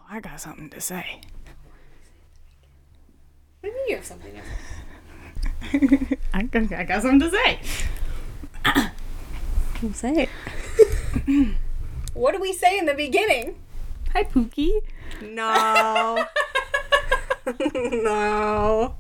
I got something to say. What do you mean you have something to say? I got something to say. We'll say it. What do we say in the beginning? Hi, Pookie. No. No.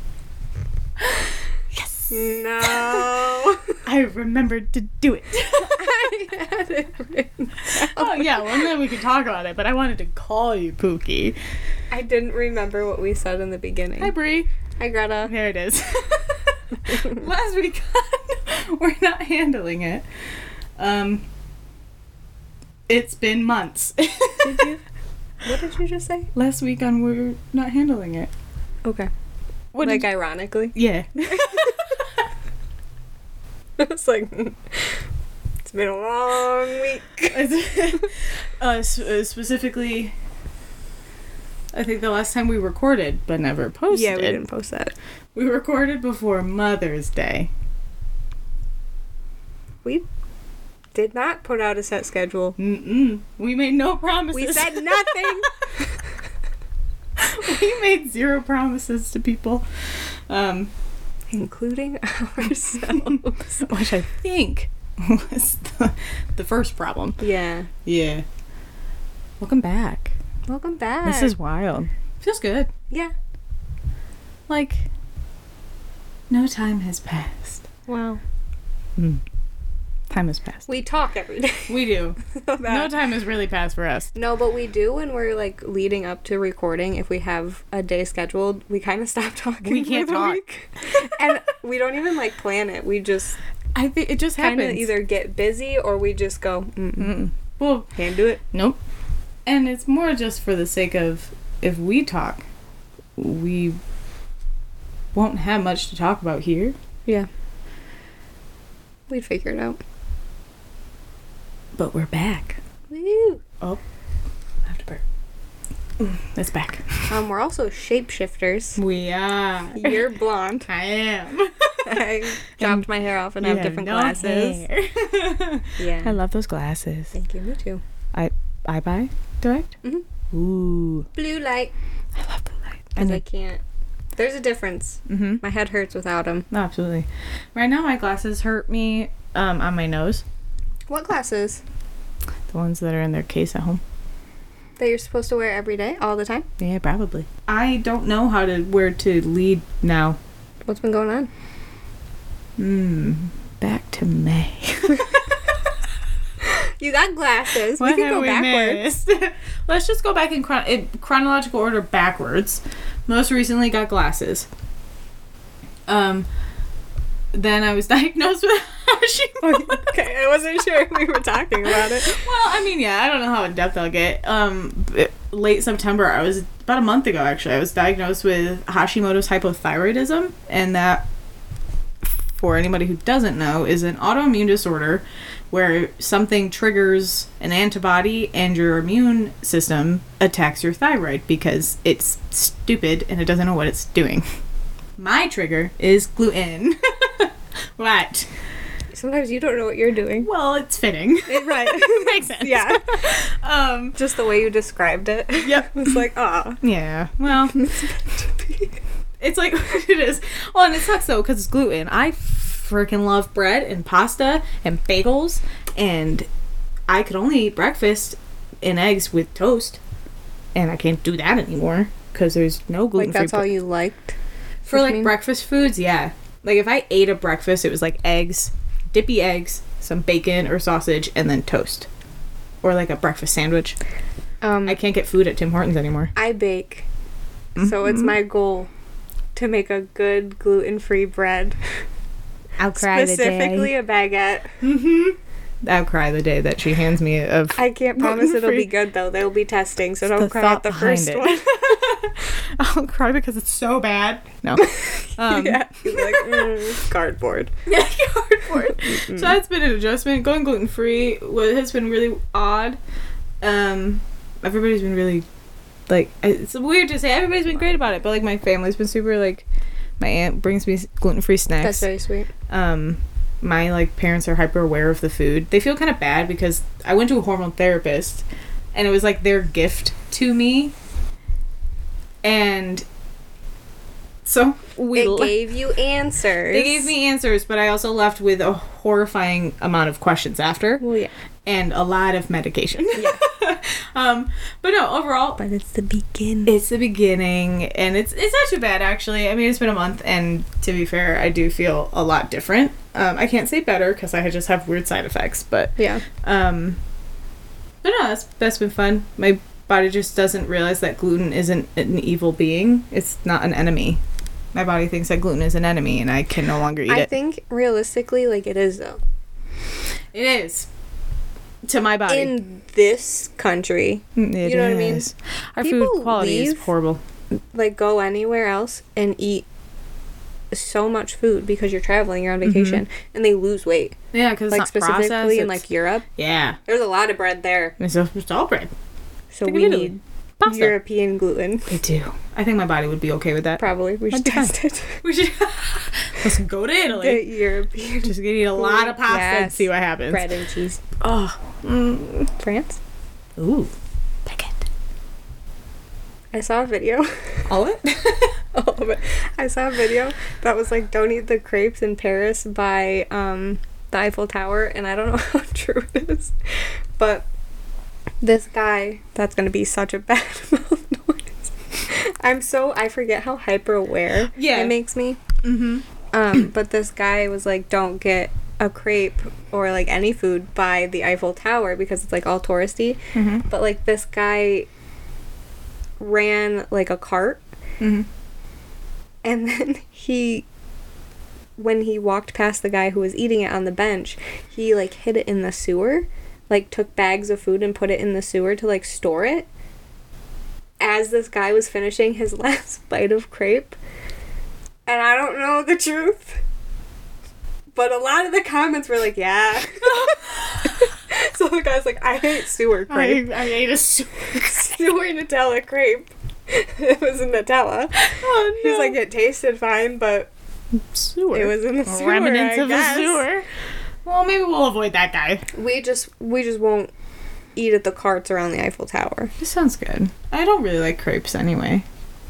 Yes. No. I remembered to do it. I had it written down. Oh, yeah, well, then we could talk about it, but I wanted to call you Pookie. I didn't remember what we said in the beginning. Hi, Bree. Hi, Greta. There it is. Last week, we're not handling it. It's been months. Did you? What did you just say? Last week on we're not handling it. Okay. What Like, did ironically? Yeah. It's like, it's been a long week. Specifically, I think the last time we recorded, but never posted. Yeah, we didn't post that. We recorded before Mother's Day. We did not put out a set schedule. Mm-mm. We made no promises. We said nothing. We made 0 promises to people. Including ourselves. Which I think was the first problem. Yeah. Yeah. Welcome back. Welcome back. This is wild. Feels good. Yeah. Like, no time has passed. Wow. Time has passed. We talk every day. We do. about- No time has really passed for us. No, but we do when we're like leading up to recording. If we have a day scheduled, we kind of stop talking. We can't for the talk. week. And we don't even like plan it. We just I think it just kind of happens. either get busy or we just go, Well, can't do it. nope. And it's more just for the sake of, if we talk, we won't have much to talk about here. Yeah. We'd figure it out. But we're back. Woo. Oh, I have to burp. It's back. We're also shapeshifters. We are. You're blonde. I am. I chopped my hair off and have different no glasses. hair. Yeah. I love those glasses. Thank you. Me too. I buy direct? Mm-hmm. Ooh. Blue light. I love blue light. Because I can't. There's a difference. Mm-hmm. My head hurts without them. Absolutely. Right now, my glasses hurt me on my nose. What glasses? The ones that are in their case at home. That you're supposed to wear every day, all the time? Yeah, probably. I don't know where to lead now. What's been going on? Back to May. You got glasses. We can go backwards. Let's just go back in chronological order backwards. Most recently got glasses. Then I was diagnosed with Hashimoto's. Okay, I wasn't sure if we were talking about it. Well, I mean, yeah, I don't know how in depth I'll get. Late September, about a month ago actually, I was diagnosed with Hashimoto's hypothyroidism, and that, for anybody who doesn't know, is an autoimmune disorder where something triggers an antibody and your immune system attacks your thyroid because it's stupid and it doesn't know what it's doing. My trigger is gluten. Right. Sometimes you don't know what you're doing. Well, it's fitting. Right. Makes sense. Yeah. Just the way you described it. Yep. It's like, ah. Yeah. Well, it's like it is. Well, and it sucks though because it's gluten. I freaking love bread and pasta and bagels, and I could only eat breakfast and eggs with toast, and I can't do that anymore because there's no gluten. Like that's all you liked? For like breakfast foods, yeah. Like if I ate a breakfast, it was like eggs, dippy eggs, some bacon or sausage, and then toast. Or like a breakfast sandwich. I can't get food at Tim Hortons anymore. I bake. So it's my goal to make a good gluten-free bread. I'll cry Specifically a baguette. I'll cry the day that she hands me I can't promise it'll be good though. They'll be testing, so don't cry at the first one. I'll cry because it's so bad. No. Yeah, you're like, cardboard. Yeah, cardboard. So that's been an adjustment. Going gluten-free has been really odd. Everybody's been really, like, it's weird to say everybody's been great about it, but, like, my family's been super, like, my aunt brings me gluten-free snacks. That's very sweet. My, like, parents are hyper aware of the food. They feel kind of bad because I went to a hormone therapist, and it was like their gift to me. And so It gave you answers. They gave me answers, but I also left with a horrifying amount of questions after. Well, yeah. And a lot of medication. Yeah. But no, overall, But it's the beginning. it's the beginning, and it's not too bad, actually. I mean, it's been a month, and to be fair, I do feel a lot different. I can't say better, because I just have weird side effects, but... Yeah. But no, that's been fun. My body just doesn't realize that gluten isn't an evil being. It's not an enemy. My body thinks that gluten is an enemy, and I can no longer eat it. I think, realistically, like, it is, though. It is. To my body. In this country. It you know what I mean? is. Our People food quality is leave- horrible. Like, go anywhere else and eat so much food because you're traveling, you're on vacation, and they lose weight. Yeah, because Like, it's not processed. specifically in, It's- like, Europe. yeah. There's a lot of bread there. It's all bread. So Think of we Italy. need Pasta. European gluten. We do. I think my body would be okay with that. Probably. We should That'd be test it. We should. Let's go to The Italy. European Just gonna eat a lot of pasta and Yes. see what happens. bread and cheese. Oh. France? Ooh. Pick it. I saw a video. All it? All of it. I saw a video that was like, don't eat the crepes in Paris by the Eiffel Tower, and I don't know how true it is, but this guy, that's gonna be such a bad mouth noise. I forget how hyper aware it makes me. Mm-hmm. But this guy was like, don't get a crepe or like any food by the Eiffel Tower because it's like all touristy. Mm-hmm. But like this guy ran like a cart, Mm-hmm. and then when he walked past the guy who was eating it on the bench, he like hid it in the sewer, like took bags of food and put it in the sewer to like store it as this guy was finishing his last bite of crepe. And I don't know the truth, but a lot of the comments were like, yeah. So the guy's like, I hate sewer crepe. I ate a sewer. Sewer Nutella crepe. It was a Nutella. Oh, no. He's like, it tasted fine, but sewer. it was in the sewer, Remnants I of guess. the sewer. Well, maybe we'll avoid that guy. We just won't eat at the carts around the Eiffel Tower. This sounds good. I don't really like crepes anyway.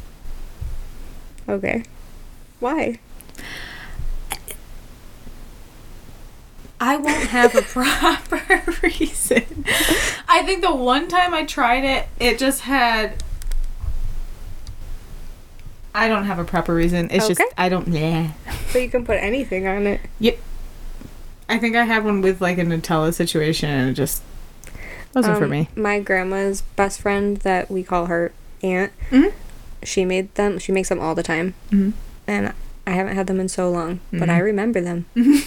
Okay. Why? I won't have a proper reason. I think the one time I tried it, it just had... I don't have a proper reason. It's just, Okay. I don't... Yeah. But you can put anything on it. Yep. I think I had one with like a Nutella situation and it just wasn't for me. My grandma's best friend, that we call her Aunt, Mhm. she makes them all the time. Mhm. And I haven't had them in so long, but Mhm. I remember them.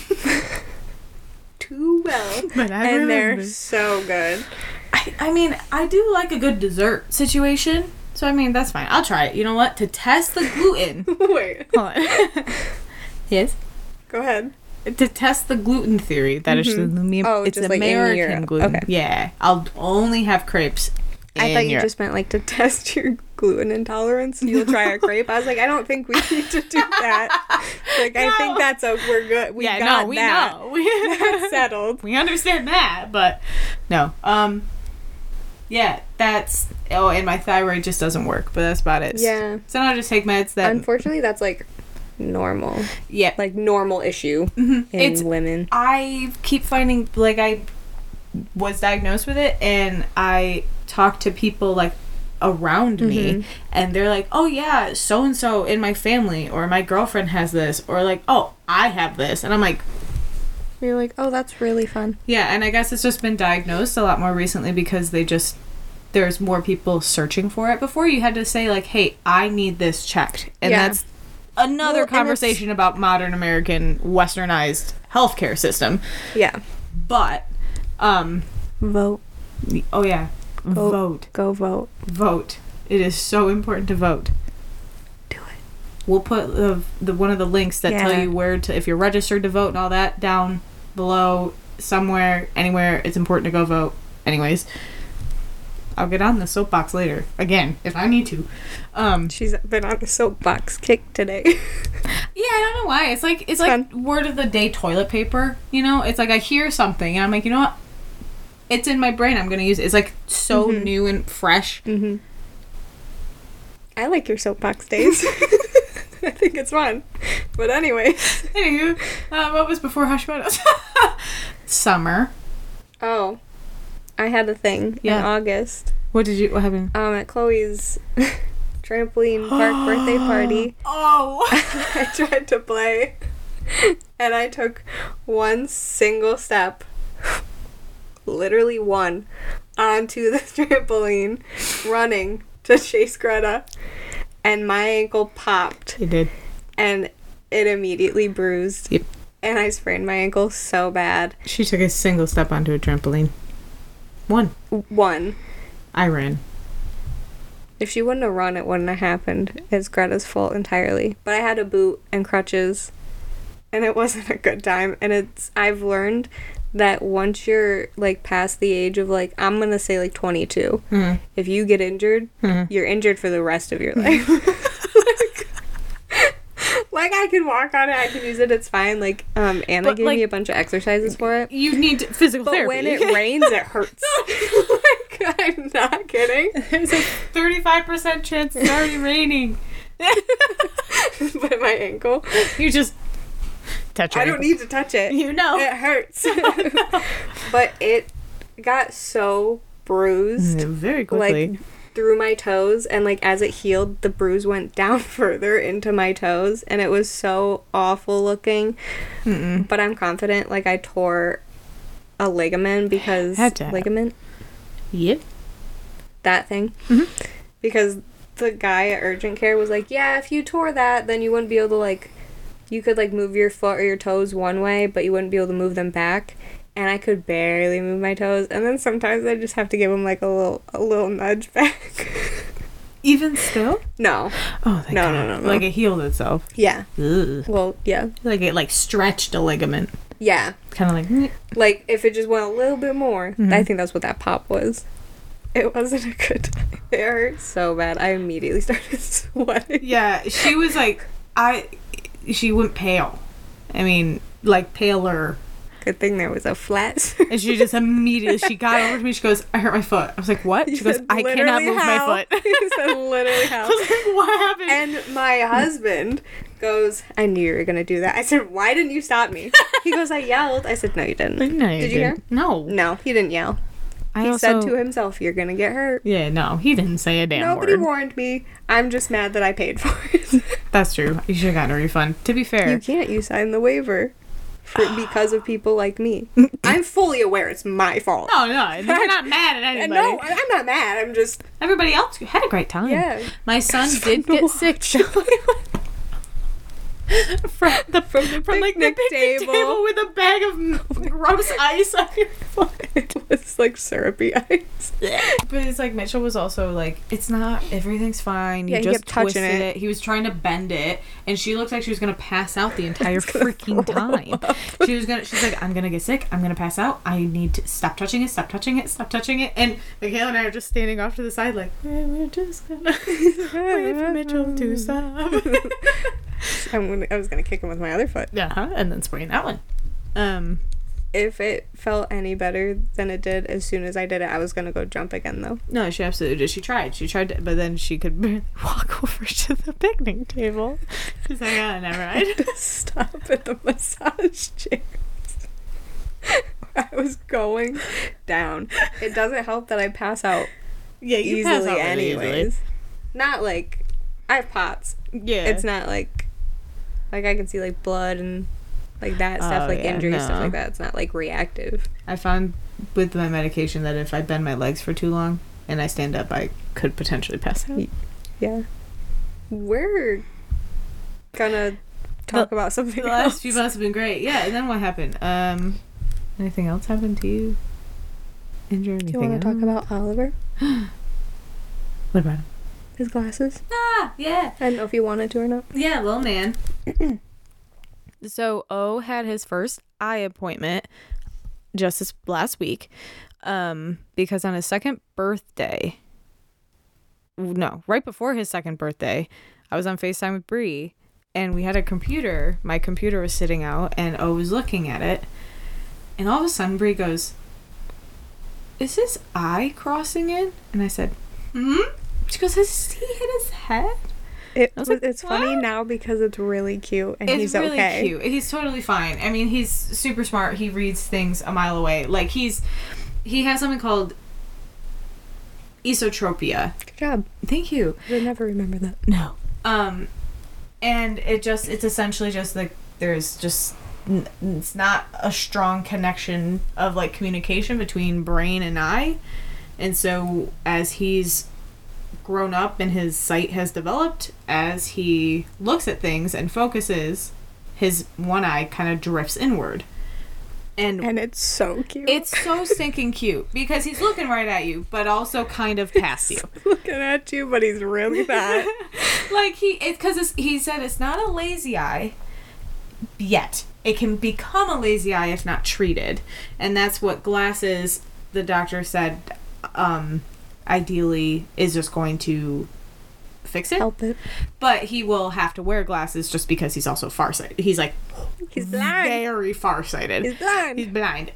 Too well. But I And they're remember. so good. I mean, I do like a good dessert situation. So, I mean, that's fine. I'll try it. You know what? To test the gluten. Wait. Hold on. Yes? Go ahead. To test the gluten theory that it's Oh, it's just like in American Europe. gluten. Okay. Yeah. I'll only have crepes I thought you Europe. just meant like to test your gluten intolerance. You'll try a crepe. I was like, I don't think we need to do that. Like, I think that's we're good. We got we that. know. That's settled. We understand that, but no. Yeah, that's... Oh, and my thyroid just doesn't work, but that's about it. Yeah. So now I just take meds that... Unfortunately, that's like normal. Yeah. Like normal issue in It's- women. I keep finding, like, I was diagnosed with it, and I talk to people, like, around me, and they're like, oh, yeah, so-and-so in my family, or my girlfriend has this, or, like, oh, I have this. And I'm like, You're like, oh, that's really fun. yeah, and I guess it's just been diagnosed a lot more recently because there's more people searching for it. Before you had to say, like, hey, I need this checked. And Yeah. that's another Well, and conversation about modern American westernized healthcare system. Yeah. But, Vote. oh yeah, Vote. vote. Go vote. Vote. It is so important to vote. Do it. We'll put the one of the links that tell Yeah. you where to, if you're registered to vote and all that, down below somewhere, anywhere. It's important to go vote. Anyways, I'll get on the soapbox later again if I need to. She's been on the soapbox kick today. Yeah, I don't know why. It's like fun. word of the day toilet paper. You know, it's like I hear something and I'm like, you know what? it's in my brain. I'm gonna use it. It's like so Mhm. new and fresh. Mm-hmm. I like your soapbox days. I think it's fun. But anyway. Anywho, what was before Hashimoto's? Summer. Oh. I had a thing in Yeah. August. What happened? At Chloe's trampoline park birthday party. Oh. I tried to play. And I took one single step. Literally one. Onto the trampoline. Running to chase Greta. And my ankle popped. It did. And it immediately bruised. Yep. And I sprained my ankle so bad. She took a single step onto a trampoline. One. I ran. If she wouldn't have run, it wouldn't have happened. It's Greta's fault entirely. But I had a boot and crutches. And it wasn't a good time. And I've learned that once you're, like, past the age of, like, I'm going to say, like, 22, if you get injured, you're injured for the rest of your life. Like, I can walk on it, I can use it, it's fine. Like, Anna But, gave like, me a bunch of exercises for it. You need physical But therapy. when it rains, it hurts. Like, I'm not kidding. There's a 35% chance it's already raining. But my ankle, You just touch your I don't ankle. need to touch it. You know. It hurts. But it got so bruised. Very quickly. Like, through my toes, and like as it healed, the bruise went down further into my toes, and it was so awful looking. But I'm confident, like, I tore a ligament because Had to have. ligament, Yep. that thing, because the guy at urgent care was like, yeah, if you tore that, then you wouldn't be able to, like, you could, like, move your foot or your toes one way, but you wouldn't be able to move them back. And I could barely move my toes, and then sometimes I just have to give them, like, a little nudge back. Even still? No. Oh, thank No, God. no. Like it healed itself. Yeah. Ugh. Well, yeah. Like it like stretched a ligament. Yeah. Kind of like. "Meh." Like, if it just went a little bit more. I think that's what that pop was. It wasn't a good time. It hurt so bad. I immediately started sweating. Yeah, she was like, she went pale. I mean, like paler. Good thing there was a flat. And she just immediately, she got over to me. She goes, I hurt my foot. I was like, what? She goes, I cannot move my foot. He said literally I how. was like, what happened? And my husband goes, I knew you were going to do that. I said, why didn't you stop me? He goes, I yelled. I said, no, you didn't. No, Did you hear? No. No, he didn't yell. He said to himself, you're going to get hurt. Yeah, no, he didn't say a damn Nobody word. warned me. I'm just mad that I paid for it. That's true. You should have gotten a refund. To be fair. You can't. You signed the waiver because of people like me. I'm fully aware it's my fault. Oh, no, you're not mad at anybody. No, I'm not mad. I'm just... Everybody else had a great time. Yeah. My son did get sick. from the picnic table with a bag of gross ice on your foot. It was like syrupy ice. But it's like Mitchell was also like, it's not, everything's fine. You Yeah, he just kept touching twisted it. He was trying to bend it, and she looked like she was gonna pass out the entire freaking time. She's like, I'm gonna get sick. I'm gonna pass out. I need to stop touching it. Stop touching it. Stop touching it. And Michaela and I are just standing off to the side, like, we're just gonna wait for Mitchell to stop. I was gonna kick him with my other foot. And then spraying that one. If it felt any better than it did as soon as I did it, I was gonna go jump again though. No, she absolutely did. She tried to, but then she could barely walk over to the picnic table. She's like, oh, never mind. To stop at the massage chairs. I was going down. It doesn't help that I pass out Yeah, you pass easily out really anyways. easily. Not like I have POTS. Yeah. It's not like I can see like blood and like that stuff, Oh, like yeah, injury stuff no. like that. It's not like reactive. I found with my medication that if I bend my legs for too long and I stand up, I could potentially pass out. Yeah. We're gonna talk about something The else. last few months have been great. Yeah, and then what happened? Anything else happened to you? Injure anything? Do you want to talk about Oliver? What about him? His glasses? Ah, yeah. I don't know if you wanted to or not. Yeah, little man. So O had his first eye appointment just this last week, because on his second birthday, no, right before his second birthday, I was on FaceTime with Bree, and we had a computer. My computer was sitting out, and O was looking at it, and all of a sudden Bree goes, is his eye crossing in? And I said, She goes, has he hit his head? I was like, It's funny "What?" now because it's really cute and It's he's really okay. cute. He's totally fine. I mean, he's super smart. He reads things a mile away. Like, he has something called esotropia. Good job. Thank you. I would never remember that. No. And it's essentially just like, there's just, it's not a strong connection of like communication between brain and eye. And so as he's grown up and his sight has developed, as he looks at things and focuses, his one eye kind of drifts inward. And it's so cute. it's so stinking cute because he's looking right at you, but also kind of past you. looking at you, but he's really bad. Like, he said it's not a lazy eye yet. It can become a lazy eye if not treated. And that's what glasses, the doctor said, ideally is just going to fix it. Help it. But he will have to wear glasses just because he's also farsighted. He's like, He's blind. very farsighted. He's blind. He's blind.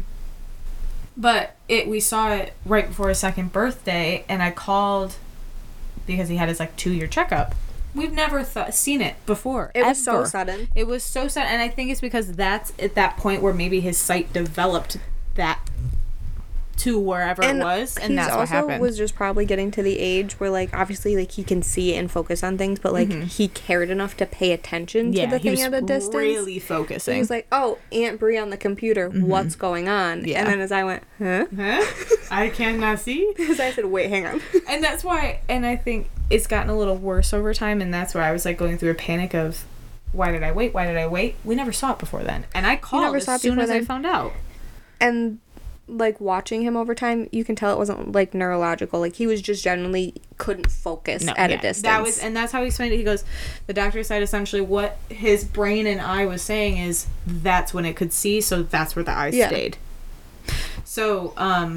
But we saw it right before his second birthday, and I called because he had his like 2-year checkup. We've never seen it before. It was so ever. sudden. It was so sudden, and I think it's because that's at that point where maybe his sight developed that to wherever it was, and that's what happened. He also was just probably getting to the age where, like, obviously, like, he can see and focus on things, but, like, he cared enough to pay attention to the thing at a distance. Really focusing. He was like, oh, Aunt Brie on the computer, what's going on? Yeah. And then his eye went, huh? I cannot see. His eye said, wait, hang on. And that's why, and I think it's gotten a little worse over time, and that's why I was, like, going through a panic of, why did I wait? Why did I wait? We never saw it before then. And I called as soon as I found out. And, like, watching him over time, you can tell it wasn't, like, neurological. Like, he was just generally couldn't focus at a distance. And that's how he explained it. He goes, the doctor said essentially what his brain and eye was saying is that's when it could see, so that's where the eye stayed. So,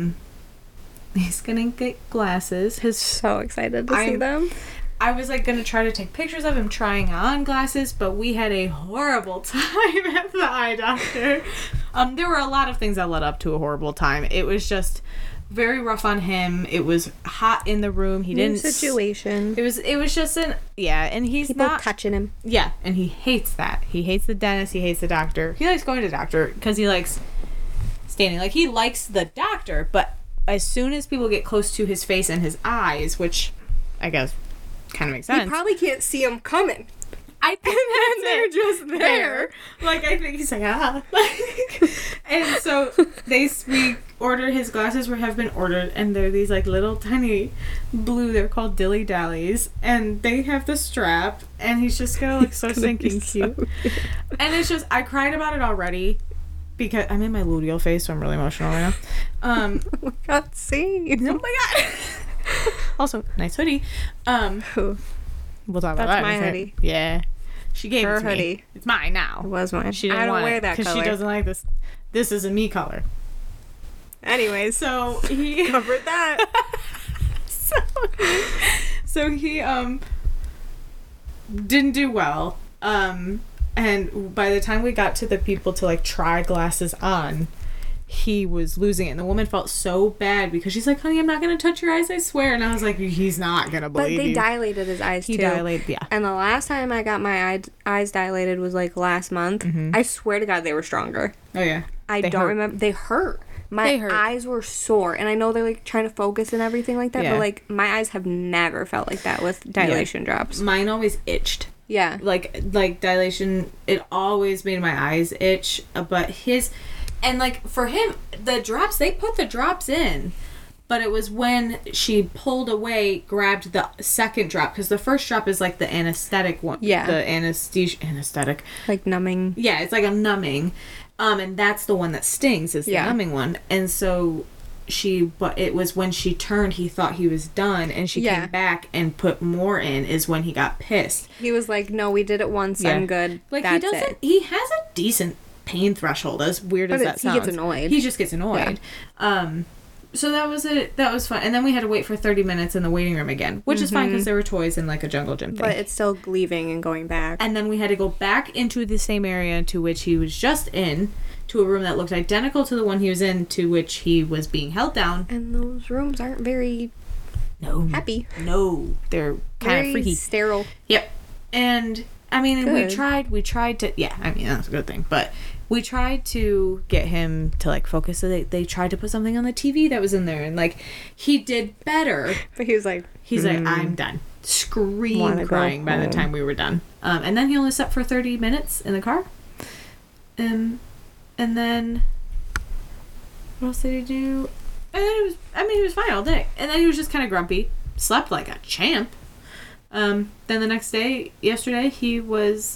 he's gonna get glasses. So excited to see them. I was like gonna try to take pictures of him trying on glasses, but we had a horrible time at the eye doctor. There were a lot of things that led up to a horrible time. It was just very rough on him. It was hot in the room. He didn't situation. It was just and he's people not touching him. Yeah, and he hates that. He hates the dentist. He hates the doctor. He likes going to the doctor because he likes standing. Like, he likes the doctor, but as soon as people get close to his face and his eyes, which I guess kind of makes sense. You probably can't see him coming. I think And they're just there. Like, I think he's like, and so we ordered his glasses have been ordered, and they're these like little tiny blue, they're called Dilly Dallies, and they have the strap, and he's just gonna look so stinking cute. And it's just, I cried about it already because I'm in my luteal phase, so I'm really emotional right now. Oh my god, see. Oh my god. Also, nice hoodie. We'll talk about that. That's my hoodie. Yeah. She gave Her it to hoodie. me. It's mine now. It was mine. She didn't I don't want wear it that color. because she doesn't like this. This is a me color. Anyways, So he covered that. so he didn't do well. And by the time we got to the people to like try glasses on, he was losing it, and the woman felt so bad because she's like, honey, I'm not gonna touch your eyes, I swear. And I was like, he's not gonna believe But they you. dilated his eyes too. He dilated, yeah. And the last time I got my eyes dilated was like last month. I swear to God they were stronger. Oh yeah. I They don't hurt. remember. They hurt. My eyes were sore, and I know they're like trying to focus and everything like that, Yeah. but like my eyes have never felt like that with dilation drops. Mine always itched. Yeah. Like dilation, it always made my eyes itch. But and like for him, the drops, they put the drops in, but it was when she pulled away, grabbed the second drop, because the first drop is like the anesthetic one. Yeah. The anesthetic. Like numbing. Yeah, it's like a numbing. And that's the one that stings, is the numbing one. And so but it was when she turned, he thought he was done, and she came back and put more in, is when he got pissed. He was like, no, we did it once, I'm good. Like, that's he has a decent pain threshold, as weird as that sounds. He gets annoyed. He just gets annoyed. So that was it. That was fun. And then we had to wait for 30 minutes in the waiting room again, which is fine because there were toys and like a jungle gym thing. But it's still leaving and going back. And then we had to go back into the same area to which he was just in, to a room that looked identical to the one he was in, to which he was being held down. And those rooms aren't very happy. No, they're kind of freaky. Sterile. Yep. And I mean, Good. we tried to, yeah, I mean, that's a good thing, but we tried to get him to like focus. So they tried to put something on the TV that was in there, and like he did better. But he was like, like, I'm done. Crying by the time we were done. And then he only slept for 30 minutes in the car. And then what else did he do? And then he was fine all day. And then he was just kind of grumpy. Slept like a champ. Then the next day, yesterday, he was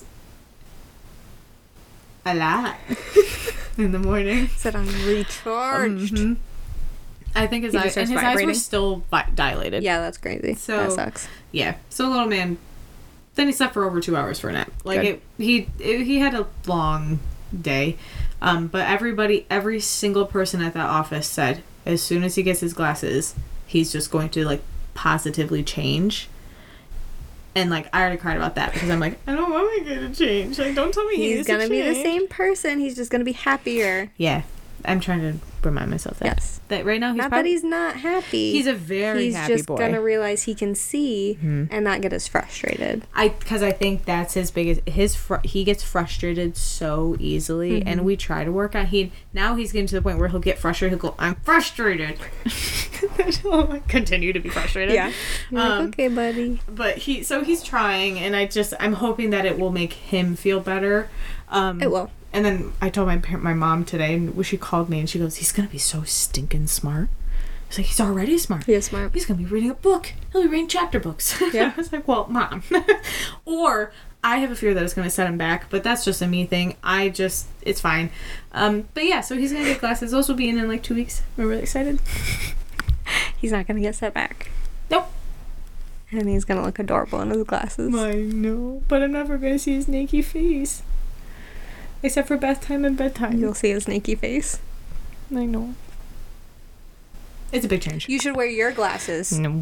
alive in the morning. said I'm recharged. I think his eyes were still dilated. Yeah, that's crazy. So, that sucks. Yeah. So little man, then he slept for over 2 hours for a nap. Like he had a long day. But every single person at that office said, as soon as he gets his glasses, he's just going to like positively change. And like I already cried about that because I'm like, I don't want my kid to change. Like, don't tell me he's gonna be the same person. He's just gonna be happier. Yeah, I'm trying to remand myself that. Yes. That right now not that he's not happy. He's a very happy boy. He's just gonna realize he can see and not get as frustrated. Because I think that's his biggest. He gets frustrated so easily, and we try to work on. Now he's getting to the point where he'll get frustrated. He'll go, "I'm frustrated." He'll continue to be frustrated. Yeah. Okay, buddy. But he's trying, and I'm hoping that it will make him feel better. It will. And then I told my mom today, and she called me, and she goes, he's going to be so stinking smart. It's like, he's already smart. He is smart. He's going to be reading a book. He'll be reading chapter books. Yeah. I was like, well, Mom. Or I have a fear that it's going to set him back, but that's just a me thing. It's fine. But yeah, so he's going to get glasses. Those will be in like 2 weeks. We're really excited. He's not going to get set back. Nope. And he's going to look adorable in his glasses. I know, but I'm never going to see his naked face. Except for bath time and bedtime. You'll see his snaky face. I know. It's a big change. You should wear your glasses. No.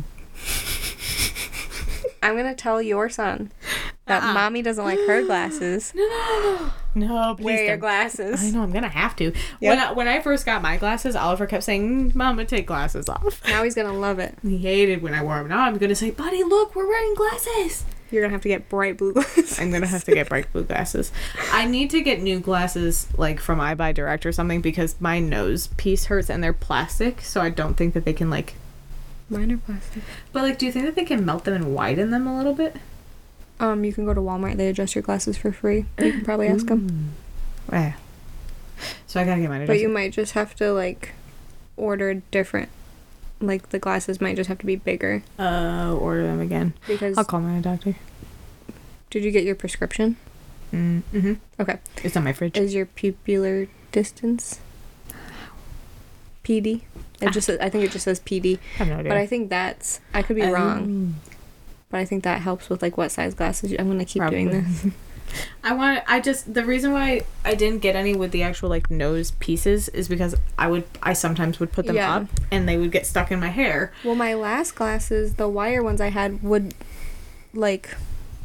I'm going to tell your son that Mommy doesn't like her glasses. No, please wear your don't. glasses. I know, I'm going to have to. Yep. When I first got my glasses, Oliver kept saying, Mama, take glasses off. Now he's going to love it. He hated when I wore them. Now I'm going to say, buddy, look, we're wearing glasses. You're going to have to get bright blue glasses. I'm going to have to get bright blue glasses. I need to get new glasses, like, from I Buy Direct or something, because my nose piece hurts and they're plastic, so I don't think that they can, like... Mine are plastic. But, like, do you think that they can melt them and widen them a little bit? You can go to Walmart. They adjust your glasses for free. You can probably ask them. Yeah. So I gotta get mine adjusted. But you might just have to, like, order different... Like, the glasses might just have to be bigger. Order them again. Because... I'll call my doctor. Did you get your prescription? Mm-hmm. Okay. It's on my fridge. Is your pupillar distance PD? I think it just says PD. I have no idea. But I think that's... I could be wrong. But I think that helps with, like, what size glasses I'm going to keep doing this. The reason why I didn't get any with the actual, like, nose pieces is because I sometimes would put them up and they would get stuck in my hair. Well, my last glasses, the wire ones I had would, like,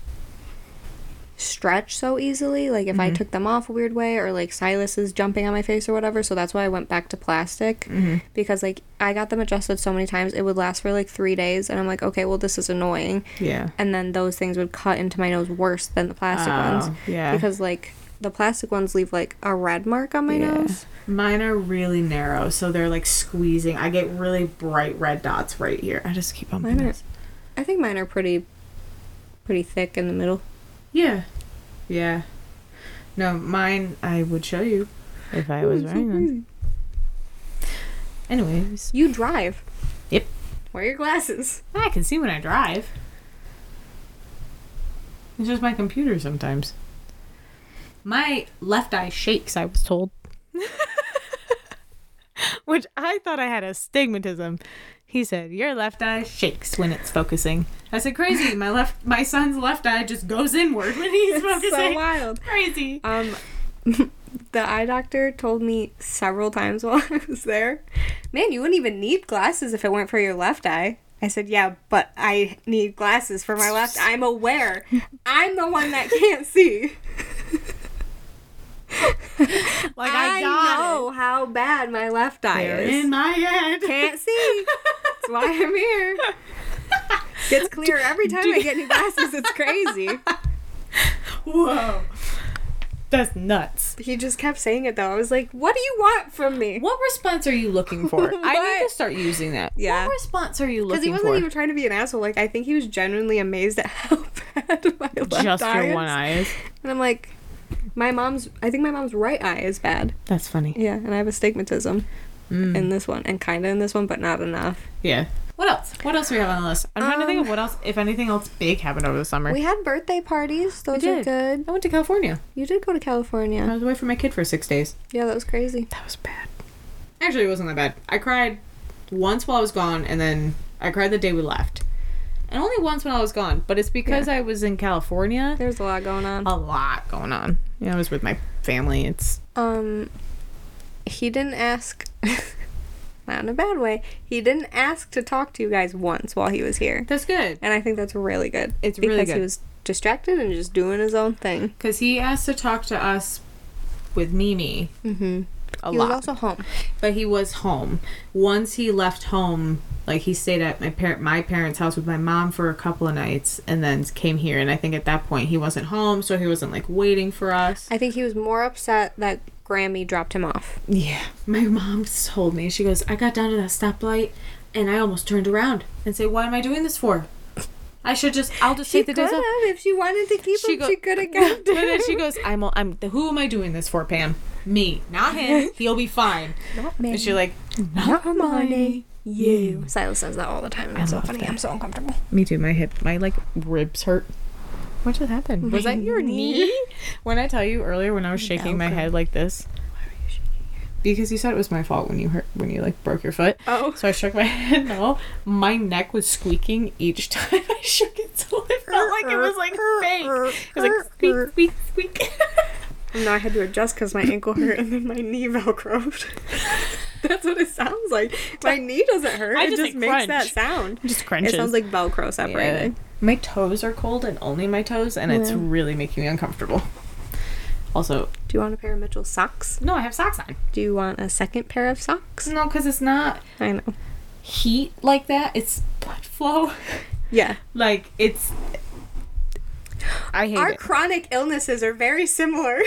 stretch so easily. Like, if I took them off a weird way, or, like, Silas is jumping on my face or whatever. So that's why I went back to plastic. Because, like, I got them adjusted so many times, it would last for, like, 3 days. And I'm like, okay, well, this is annoying. Yeah. And then those things would cut into my nose worse than the plastic ones. Yeah. Because, like, the plastic ones leave, like, a red mark on my nose. Mine are really narrow, so they're, like, squeezing. I get really bright red dots right here. I just keep on I think mine are pretty thick in the middle. Yeah. Yeah. No, mine, I would show you if I was wearing them. Anyways. You drive. Yep. Wear your glasses. I can see when I drive. It's just my computer sometimes. My left eye shakes, I was told. Which I thought I had astigmatism. He said, your left eye shakes when it's focusing. I said, crazy. My son's left eye just goes inward when he's focusing. So wild. Crazy. The eye doctor told me several times while I was there, man, you wouldn't even need glasses if it weren't for your left eye. I said, yeah, but I need glasses for my left. I'm aware. I'm the one that can't see. Like, I know how bad my left eye is. in my head. Can't see. That's why I'm here. Gets clearer every time I get new glasses. It's crazy. Whoa. That's nuts. He just kept saying it, though. I was like, what do you want from me? What response are you looking for? I need to start using that. Yeah. What response are you Because looking he for? wasn't even trying to be an asshole. Like, I think he was genuinely amazed at how bad my left Just eye your is. one eye is. And I'm like, I think my mom's right eye is bad. That's funny. Yeah, and I have astigmatism in this one, and kind of in this one, but not enough. Yeah. What else? What else do we have on the list? I'm trying to think of what else, if anything else big happened over the summer. We had birthday parties. Those We are did. good. I went to California. You did go to I California. was away from my kid for 6 days. Yeah, that was crazy. That was bad. Actually, it wasn't that bad. I cried once while I was gone, and then I cried the day we left. And only once when I was gone, but it's because I was in California. There's a lot going on. A lot going on. I was with my family. It's He didn't ask, not in a bad way, he didn't ask to talk to you guys once while he was here. that's good. And I think that's really good. It's really because good. he was distracted and just doing his own thing. Because he asked to talk to us with Mimi Mm-hmm. a He lot. was also home. But he was home. Once he left home, like he stayed at my parents' house with my mom for a couple of nights and then came here. And I think at that point he wasn't home, so he wasn't like waiting for us. I think he was more upset that Grammy dropped him off. Yeah. My mom told me, she goes, I got down to that stoplight and I almost turned around and say, what am I doing this for? I'll just She take the could days have. off. If she wanted to keep him, she could have kept But him. then she goes, who am I doing this for, Pam? Me, not him. He'll be fine. Not me. And she's like, Not Hermione. You. Silas says that all the time. It's so love funny. that. I'm so uncomfortable. Me too. My like ribs hurt. What just happened? Was that your knee? When I tell you earlier when I was shaking my head like this, Why were you shaking your head? because you said it was my fault when you like broke your foot. Oh. So I shook my head. No, my neck was squeaking each time I shook it, so it felt like it was like fake. It was like squeak, squeak, squeak. No, I had to adjust because my ankle hurt and then my knee velcroed. That's what it sounds like. My knee doesn't hurt. I It just, just like, makes crunch. that sound. Just crunches. It sounds like Velcro separating. My toes are cold and only my toes, and it's Yeah. really making me uncomfortable. Also, Do you want a pair of Mitchell socks? no, I have socks on. Do you want a second pair of socks? No, because it's not I know. heat like that. It's blood flow. Yeah. Like, it's... I hate Our it. chronic illnesses are very similar.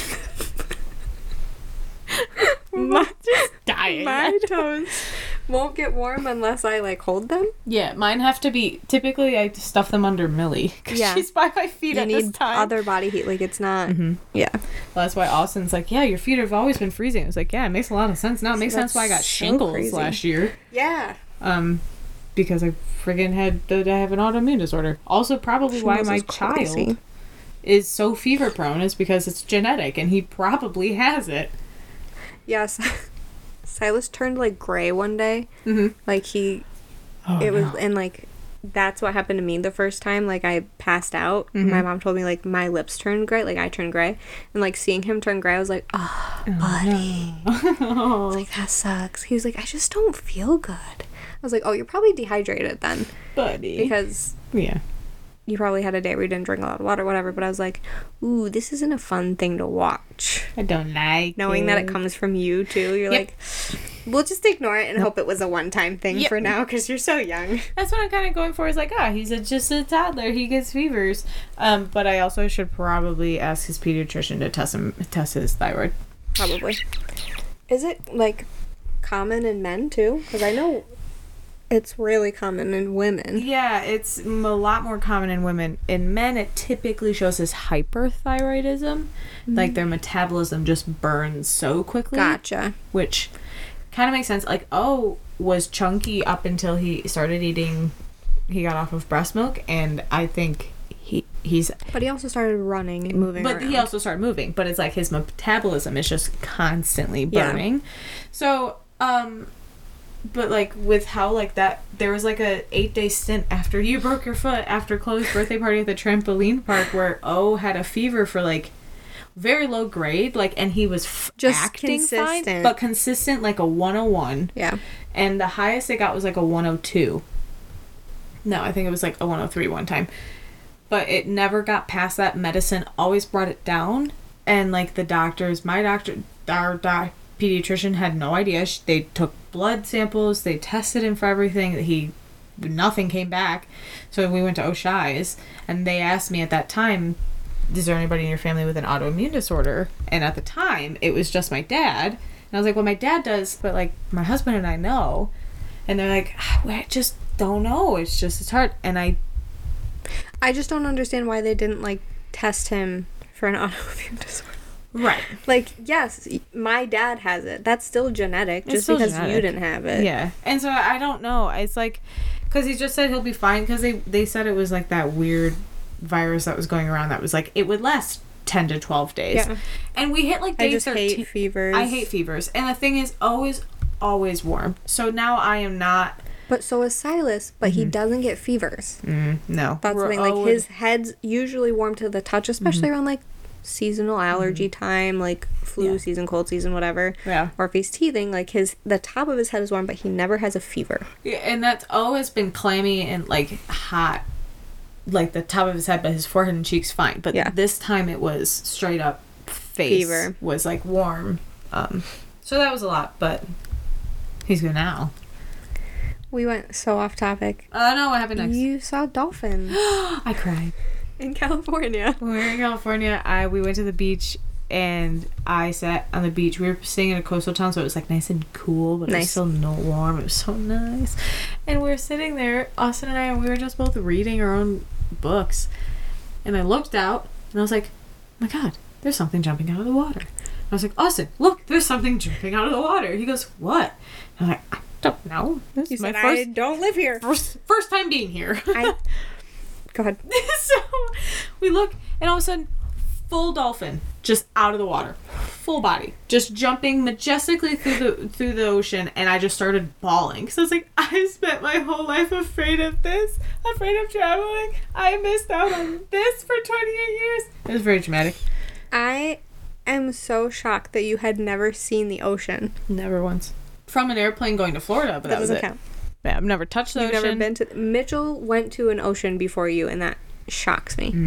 Just dying. My toes won't get warm unless I like hold them. Yeah, mine have to be... Typically, I stuff them under Millie. Because Yeah. she's by my feet You at this need time. other body heat. Like it's not. Yeah. Well, that's why Austin's like, yeah, your feet have always been freezing. I was like, yeah, it makes a lot of sense now. It makes sense why I got that's so shingles crazy. last year. Yeah. Because I friggin' I have an autoimmune disorder. Also, probably why Shingles my is crazy. child is so fever prone is because it's genetic, and he probably has it. Yes. Silas turned like gray one day. Mm-hmm. Like he, Oh, it was, and like that's what happened to me the first time. Like I passed out. My mom told me like my lips turned gray. Like I turned gray, and like seeing him turn gray, I was like, oh, buddy. I was like, that sucks. He was like, I just don't feel good. I was like, oh, you're probably dehydrated then, buddy. because Yeah. you probably had a day where you didn't drink a lot of water, whatever. But I was like, ooh, this isn't a fun thing to watch. I don't like Knowing that it comes from you too, you're Yep. like, we'll just ignore it and hope it was a one-time thing Yep. for now because you're so young. That's what I'm kind of going for. Is like, he's just a toddler. He gets fevers. But I also should probably ask his pediatrician to test his thyroid. Probably. Is it like common in men too? Because I know it's really common in women. Yeah, it's a lot more common in women. In men, it typically shows as hyperthyroidism. Like their metabolism just burns so quickly. Gotcha. Which kind of makes sense. Like, was chunky up until he started eating, he got off of breast milk, and I think he's... But he also started running and moving But around. he also started moving. But it's like his metabolism is just constantly Yeah. burning. So, but like with how like that, there was like a 8-day stint after you broke your foot after Chloe's birthday party at the trampoline park where O had a fever for like very low grade, like, and he was Just acting fine, consistent. but consistent, like a 101. Yeah. And the highest it got was like a 102. No, I think it was like a 103 one time. But it never got past that. Medicine always brought it down. And like the doctors, my doctor, our pediatrician had no idea. They took blood samples, they tested him for everything. Nothing came back. So we went to O'Shea's, and they asked me at that time, is there anybody in your family with an autoimmune disorder? And at the time, it was just my dad. And I was like, well, my dad does, but like my husband and I know. And they're like, I just don't know. It's hard. And I just don't understand why they didn't like test him for an autoimmune disorder. Right. Like, yes, my dad has it. That's still genetic, It's just still because genetic. you didn't have it. Yeah. And so I don't know. It's like, because he just said he'll be fine, because they said it was like that weird virus that was going around that was like, it would last 10 to 12 days. Yeah. And we hit like day I just 13. hate fevers. I hate fevers. And the thing is, always warm. So now I am not. But so is Silas, but he doesn't get fevers. No. That's the thing. Like, his head's usually warm to the touch, especially around like seasonal allergy time, like flu season, cold season, whatever. Yeah. Or if he's teething, like the top of his head is warm, but he never has a fever. Yeah, and that's always been clammy and like hot, like the top of his head, but his forehead and cheeks fine. But Yeah. this time it was straight up face Fever. was like warm. So that was a lot, but he's good now. We went so off topic. Oh no, what happened next? You saw dolphins I cried. in California. When we were in California, we went to the beach and I sat on the beach. We were staying in a coastal town, so it was like nice and cool, but it was Nice. still no warm. It was so nice. And we were sitting there, Austin and I, and we were just both reading our own books. And I looked out and I was like, oh my God, there's something jumping out of the water. I was like, Austin, look, there's something jumping out of the water. He goes, what? And I'm like, I don't know. This You is my said, I don't live here. first time being here. Go ahead. So we look, and all of a sudden, full dolphin just out of the water, full body, just jumping majestically through the ocean, and I just started bawling because I was like, I spent my whole life afraid of this, afraid of traveling. I missed out on this for 28 years. It was very dramatic. I am so shocked that you had never seen the ocean. Never once. From an airplane going to Florida, but that was doesn't it. count. Yeah, I've never touched the You've ocean. never been to. Mitchell went to an ocean before you, and that shocks me.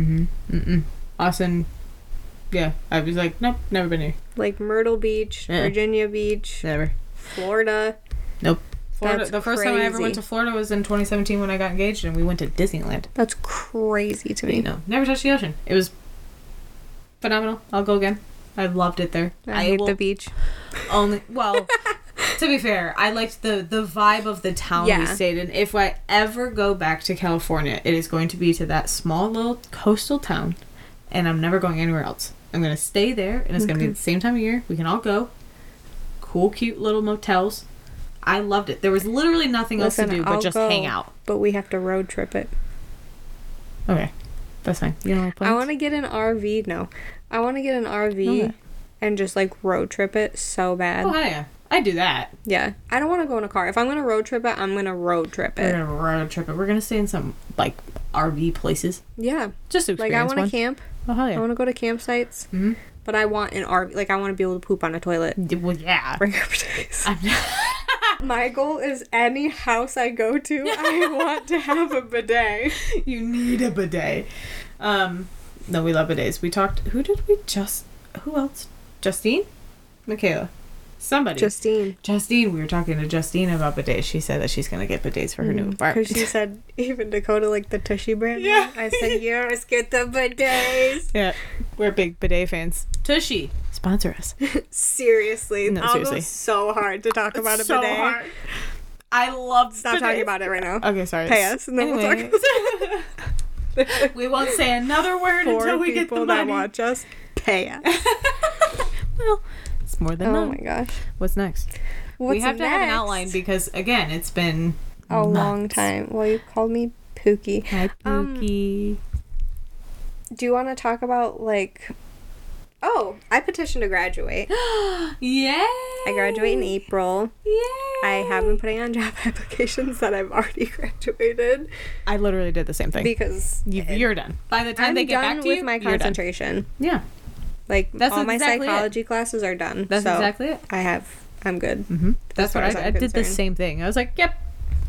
Austin, yeah, I was like, nope, never been here. Like Myrtle Beach, Yeah. Virginia Beach, Never. Florida. Nope. Florida. That's The first time I ever crazy. went to Florida was in 2017 when I got engaged, and we went to Disneyland. That's crazy to me. No, never touched the ocean. It was phenomenal. I'll go again. I loved it there. I hate will the beach. Only well, to be fair, I liked the vibe of the town we Yeah. stayed in. If I ever go back to California, it is going to be to that small little coastal town, and I'm never going anywhere else. I'm gonna stay there, and it's gonna be the same time of year. We can all go. Cool, cute little motels. I loved it. There was literally nothing else to Listen, do but I'll just go, hang out. But we have to road trip it. Okay, that's fine. You know, I want to get an RV. No, I want to get an RV Okay. and just like road trip it so bad. Oh, yeah. I'd do that. Yeah, I don't want to go in a car. If I'm gonna road trip it, I'm gonna road trip We're it. gonna road trip it. We're gonna stay in some like RV places. Yeah, Just to like experience I want one. to camp. Oh hell I yeah. want to go to campsites. Mhm. But I want an RV. Like I want to be able to poop on a toilet. Well, yeah. Bring up days. I'm My goal is any house I go to, I want to have a bidet. You need a bidet. No, we love bidets. We talked. Who else? Justine? Michaela. Somebody. Justine. Justine. We were talking to Justine about bidets. She said that she's gonna get bidets for her new apartment. Because she said, even Dakota, like the Tushy brand. Yeah. I said, yes, get the bidets. Yeah, we're big bidet fans. Tushy, sponsor us. Seriously. No, I'll seriously. go so hard to talk about a So bidet. hard. I love Stop talking about it right now. Okay, sorry. Pay us, and then we'll talk Anyway, we won't say another word For until we get the people that money. watch us, pay us. Well, it's more than Oh none. my gosh. What's next? What's we have to have an next? outline because, again, it's been A long months. time. Well, you called me Pookie. Hi, Pookie. Do you want to talk about, like... Oh, I petitioned to graduate. Yay! I graduate in April. Yay! I have been putting on job applications that I've already graduated I literally did the same thing. because You're done. By the time I'm they get done back to with you, my you're done. concentration. Yeah. Like, That's all my exactly psychology classes are done. That's so exactly it. I'm good. Mm-hmm. That's far what as I'm I did the concerned. same thing. I was like, yep.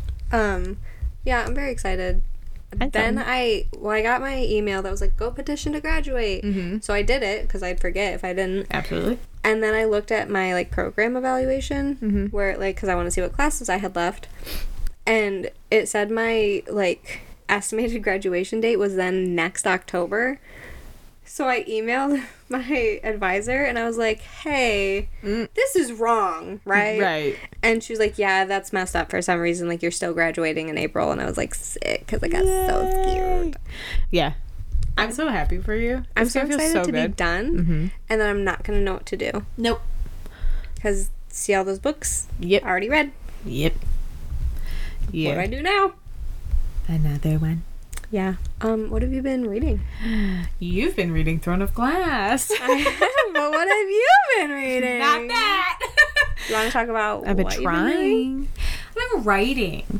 Yeah, I'm very excited. Then I got my email that was like, go petition to graduate. Mm-hmm. So I did it because I'd forget if I didn't. Absolutely. And then I looked at my like program evaluation Mm-hmm. where like, because I want to see what classes I had left, and it said my like estimated graduation date was then next October. So I emailed my advisor and I was like, hey, this is wrong, right? Right. And she was like, yeah, that's messed up for some reason. Like, you're still graduating in April. And I was like, sick, because I got so scared. Yeah. I'm so happy for you. I'm It's so gonna feel excited to good. be done. Mm-hmm. And then I'm not going to know what to do. Nope. Because see all those books? Yep. I already read. Yep. Yeah. What do I do now? Another one. Yeah. What have you been reading? You've been reading Throne of Glass. I have, but what have you been reading? Not that. You want to talk about I've been what you've been reading? trying. I've been writing.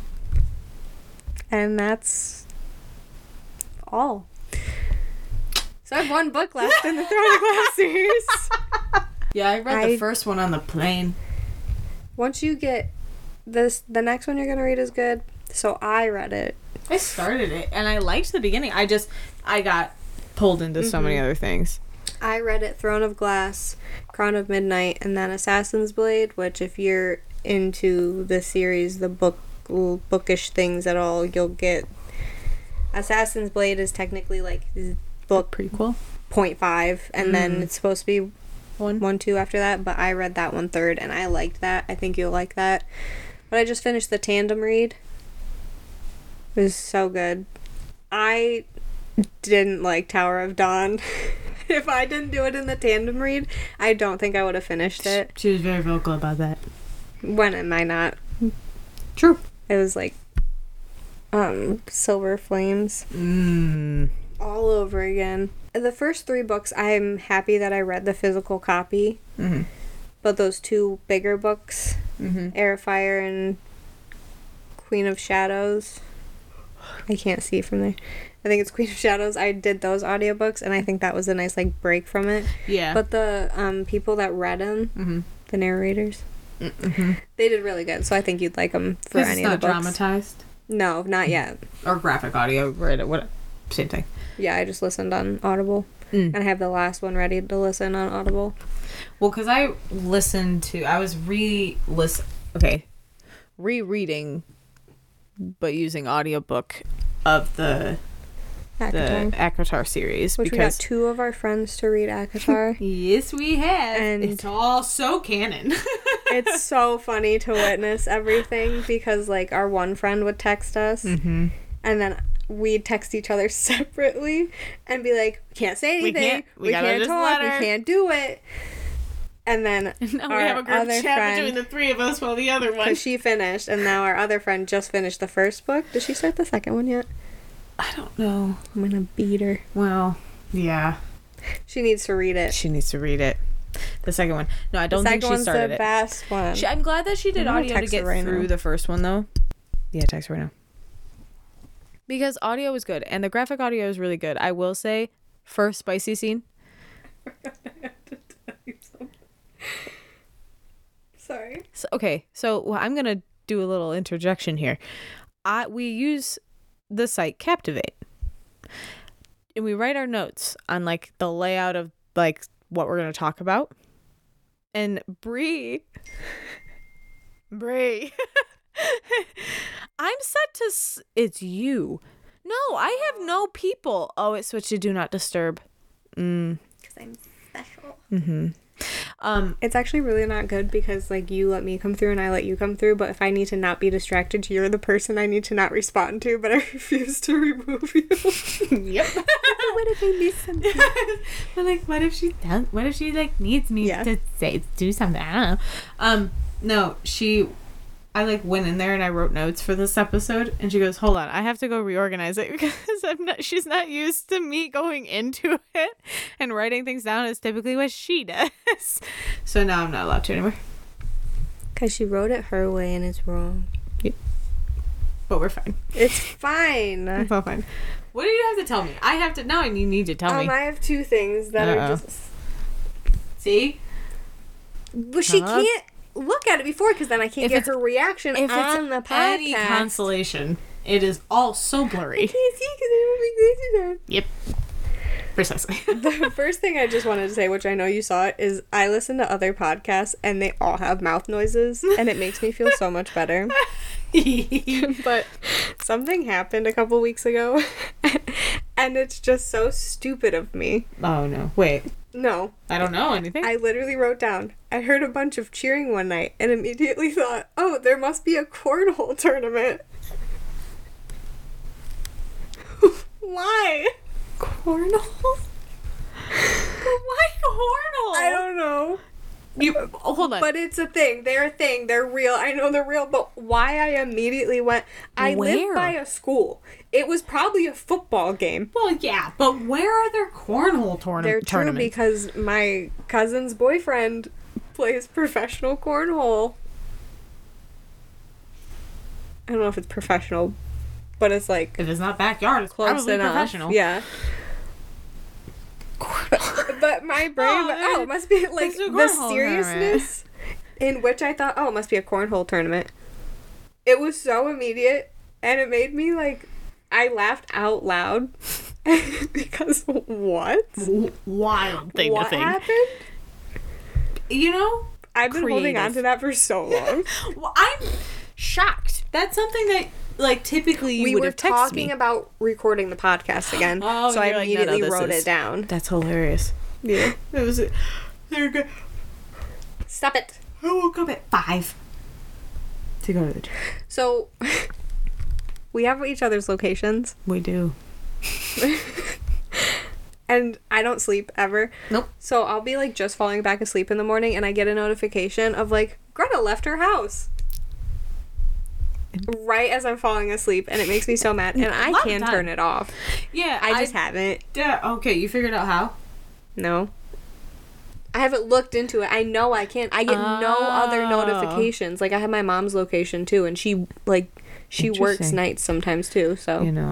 And that's all. So I have one book left in the Throne of Glass series. Yeah, I read the first one on the plane. Once you get this, the next one you're going to read is good. So I read it. I started it and I liked the beginning. I got pulled into so many other things. I read it Throne of Glass, Crown of Midnight, and then Assassin's Blade, which if you're into the series, the bookish things at all, you'll get. Assassin's Blade is technically like book Prequel. 0.5, and then it's supposed to be 1-2 after that, but I read that one third and I liked that. I think you'll like that. But I just finished the tandem read. It was so good. I didn't like Tower of Dawn. If I didn't do it in the tandem read, I don't think I would have finished it. She was very vocal about that. When am I not? True. It was like Silver Flames all over again. The first 3 books, I'm happy that I read the physical copy. Mm-hmm. But those 2 bigger books, Air of Fire and Queen of Shadows, I can't see from there. I think it's Queen of Shadows. I did those audiobooks, and I think that was a nice like break from it. Yeah. But the people that read them, the narrators, they did really good. So I think you'd like them for any of the books. It's not dramatized? No, not yet. Or graphic audio, right? What? Same thing. Yeah, I just listened on Audible. And I have the last one ready to listen on Audible. Well, because I was rereading, but using audiobook of the ACOTAR series. Which because we got 2 of our friends to read ACOTAR. Yes, we have. And it's all so canon. It's so funny to witness everything because, like, our one friend would text us, and then we'd text each other separately and be like, we can't say anything, we can't talk, we can't do it. And then now our we have a group other chat friend, between the 3 of us while the other one. because she finished, and now our other friend just finished the first book. Did she start the second one yet? I don't know. I'm gonna beat her. Well, yeah. She needs to read it. She needs to read it. The second one. No, I don't think she started the second one's the it. best one. I'm glad that she did I'm gonna audio to text get her right through now. the first one, though. Yeah, text her right now. Because audio is good, and the graphic audio is really good. I will say, first spicy scene. Sorry. So, okay, so I'm going to do a little interjection here. We use the site Captivate. And we write our notes on, like, the layout of, like, what we're going to talk about. And Bree, I'm set to, it's you. No, I have no people. Oh, it switched to Do Not Disturb. Because I'm special. Mm-hmm. It's actually really not good because, like, you let me come through and I let you come through, but if I need to not be distracted, you're the person I need to not respond to, but I refuse to remove you. Yep. What if I miss something? But, like, what if she like needs me to do something? I don't know. No, I like went in there and I wrote notes for this episode, and she goes, hold on, I have to go reorganize it because she's not used to me going into it, and writing things down is typically what she does. So now I'm not allowed to anymore. Because she wrote it her way and it's wrong. Yep. But we're fine. It's fine. It's all fine. What do you have to tell me? I need to tell me. I have 2 things that are just... See? Well, she can't look at it before because then I can't get her reaction If on the it's podcast. any consolation, it is all so blurry. I can't see because I don't have my Yep. Precisely. glasses on. The first thing I just wanted to say, which I know you saw it, is I listen to other podcasts and they all have mouth noises and it makes me feel so much better. But something happened a couple weeks ago and it's just so stupid of me. Oh, no. Wait. No. I don't know anything. I literally wrote down, I heard a bunch of cheering one night and immediately thought, oh, there must be a cornhole tournament. Why? Cornhole? Why cornhole? I don't know. You hold on. But it's a thing. They're a thing. They're real. I know they're real. But why I immediately went... I Where? live by a school. It was probably a football game. Well, yeah, but where are there cornhole They're true tournaments? because my cousin's boyfriend plays professional cornhole. I don't know if it's professional, but it's like If it's not backyard, it's close probably enough. professional. Yeah. But my brain, it must be like it's a the cornhole seriousness in which I thought, oh, it must be a cornhole tournament. It was so immediate, and it made me like, I laughed out loud because what? Wild thing What to think. happened? You know? I've been holding on Creative. to that for so long. Well, I'm shocked. That's something that, like, typically you We would were have texted talking me. about recording the podcast again, Oh, so I you're like, no, immediately this wrote is- it down. That's hilarious. Yeah. It was... They're good. Stop it. I woke up at 5 to go to the gym. So, we have each other's locations, We do. and I don't sleep ever. Nope. So I'll be like just falling back asleep in the morning, and I get a notification of like, Greta left her house. Right as I'm falling asleep, and it makes me so mad, and I Lot of can time. turn it off. Yeah, I just haven't. Yeah, okay, you figured out how? No. I haven't looked into it. I know I can't. I get no other Oh. notifications. Like, I have my mom's location, too, and she works Interesting. nights sometimes, too, so. You know,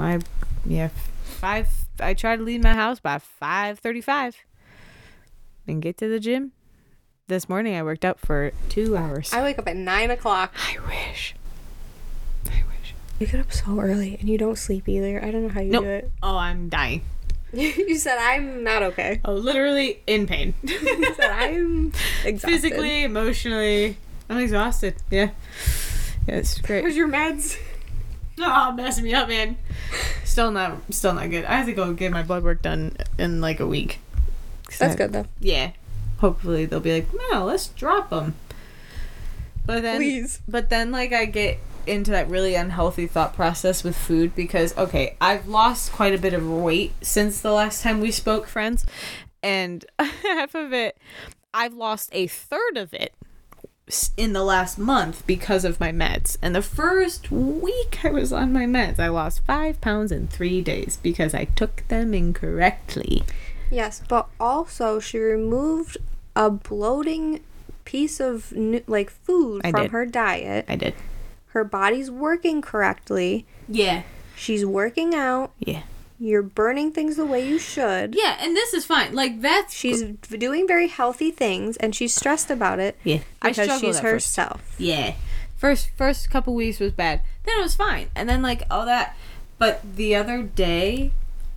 I try to leave my house by 5:35 and get to the gym. This morning I worked out for 2 hours. I wake up at 9 o'clock. I wish. You get up so early, and you don't sleep either. I don't know how you Nope. do it. Oh, I'm dying. You said, I'm not okay. Oh, literally in pain. You said, I'm exhausted. Physically, emotionally. I'm exhausted. Yeah. Yeah, it's great. Where's your meds? Oh, messing me up, man. Still not good. I have to go get my blood work done in like a week. That's good, though. Yeah. Hopefully they'll be like, no, let's drop them. But then, Please. like I get into that really unhealthy thought process with food because, okay, I've lost quite a bit of weight since the last time we spoke, friends. And half of it, I've lost a third of it in the last month because of my meds. And the first week I was on my meds, I lost 5 pounds in 3 days because I took them incorrectly. Yes, but also she removed a bloating piece of food I from did. her diet. I did. Her body's working correctly. Yeah. She's working out. Yeah. You're burning things the way you should. Yeah, and this is fine. Like, that's... She's doing very healthy things, and she's stressed about it. Yeah. I Because struggled she's at first. herself. Yeah. First couple weeks was bad. Then it was fine. And then, like, all that... But the other day,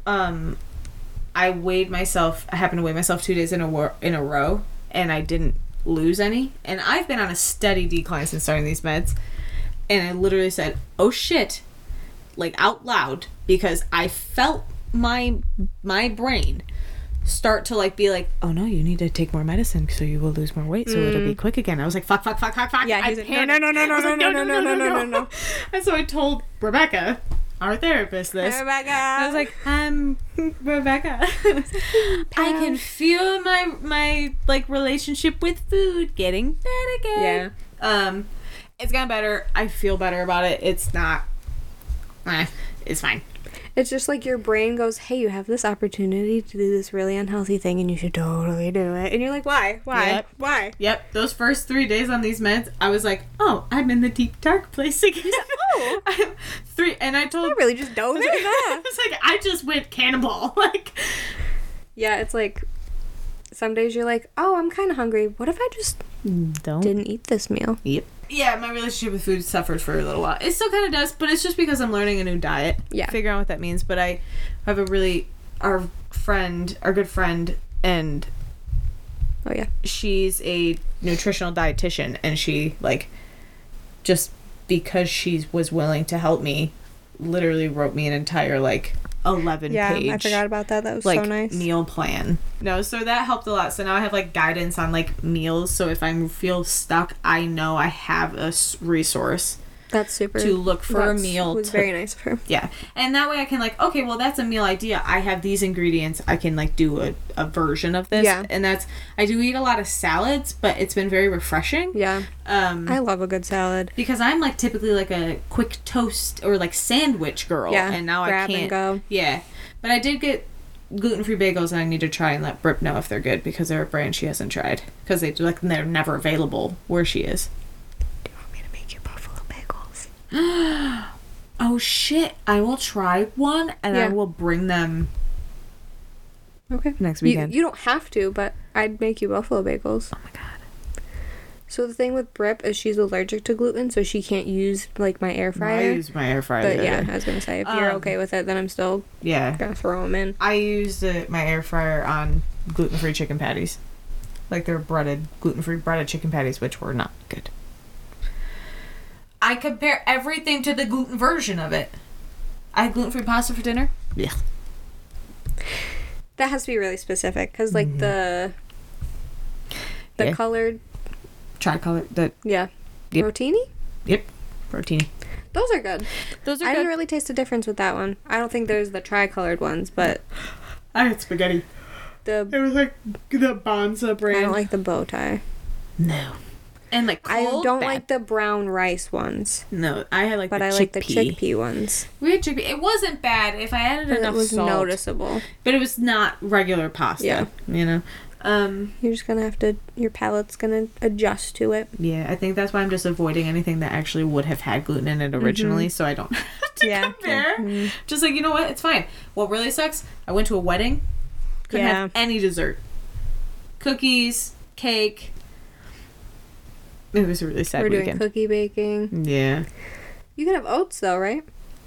I weighed myself... I happened to weigh myself 2 days in a row, and I didn't lose any. And I've been on a steady decline since starting these meds. And I literally said, oh shit, like out loud, because I felt my brain start to like be like, oh no, you need to take more medicine so you will lose more weight so it'll be quick again. I was like, fuck. Yeah, he's like, no. no. And so I told Rebecca, our therapist, this. Rebecca. I was like, I'm Rebecca. I can feel my like relationship with food getting better again. Yeah. It's gotten better. I feel better about it. It's not. It's fine. It's just like your brain goes, hey, you have this opportunity to do this really unhealthy thing and you should totally do it. And you're like, why? Yep. Why? Yep. Those first 3 days on these meds, I was like, oh, I'm in the deep dark place again. Oh. And I told. I really just dove into that. It's like I just went cannibal. Like. Yeah, it's like some days you're like, oh, I'm kind of hungry. What if I just Don't. didn't eat this meal? Yep. Yeah, my relationship with food suffered for a little while. It still kind of does, but it's just because I'm learning a new diet. Yeah. Figuring out what that means. But I have our good friend, and Oh, yeah. she's a nutritional dietitian, and she, like, just because she was willing to help me, literally wrote me an entire, like, 11 page. I forgot about that. That was like so nice. meal plan. No, so that helped a lot. So now I have like guidance on like meals. So if I feel stuck, I know I have a resource That's super. to look for a That meal. was very nice of her. Yeah, and that way I can like, okay, well that's a meal idea. I have these ingredients. I can like do a version of this. Yeah. And that's, I do eat a lot of salads, but it's been very refreshing. Yeah. I love a good salad. Because I'm like typically like a quick toast or like sandwich girl. Yeah, And now grab I can't. and go. Yeah. But I did get gluten-free bagels, and I need to try and let Brip know if they're good, because they're a brand she hasn't tried. Because they're never available where she is. Do you want me to make you buffalo bagels? Oh shit. I will try one, and I Yeah. will bring them Okay. next weekend. You don't have to, but I'd make you buffalo bagels. Oh my god. So the thing with Brip is she's allergic to gluten, so she can't use like my air I fryer. use my air fryer. But the yeah, other day. I was gonna say if you're Um, okay with it, then I'm still Yeah. gonna throw them in. I used my air fryer on gluten-free chicken patties. Like they're gluten-free breaded chicken patties, which were not good. I compare everything to the gluten version of it. I had gluten-free pasta for dinner. Yeah. That has to be really specific because like the Yeah. colored Tricolor. Yep. Rotini. Yep. Rotini. Those are good. Those I didn't really taste a difference with that one. I don't think there's the tricolored ones, but I had spaghetti. the It was like the Bonza brand. I don't like the bow tie. No. And like I cold, don't bad. like the brown rice ones, No, I had like but the I chickpea. like the chickpea ones. We had chickpea. It wasn't bad if I added But it enough was salt. noticeable. But it was not regular pasta. Yeah. You know. You're just gonna have to. Your palate's gonna adjust to it. Yeah, I think that's why I'm just avoiding anything that actually would have had gluten in it originally, so I don't have to Yeah. compare. Mhm. Just like, you know what? It's fine. What really sucks, I went to a wedding, couldn't have any dessert. Cookies, cake. It was a really sad We're doing weekend. cookie baking. Yeah. You can have oats though, right?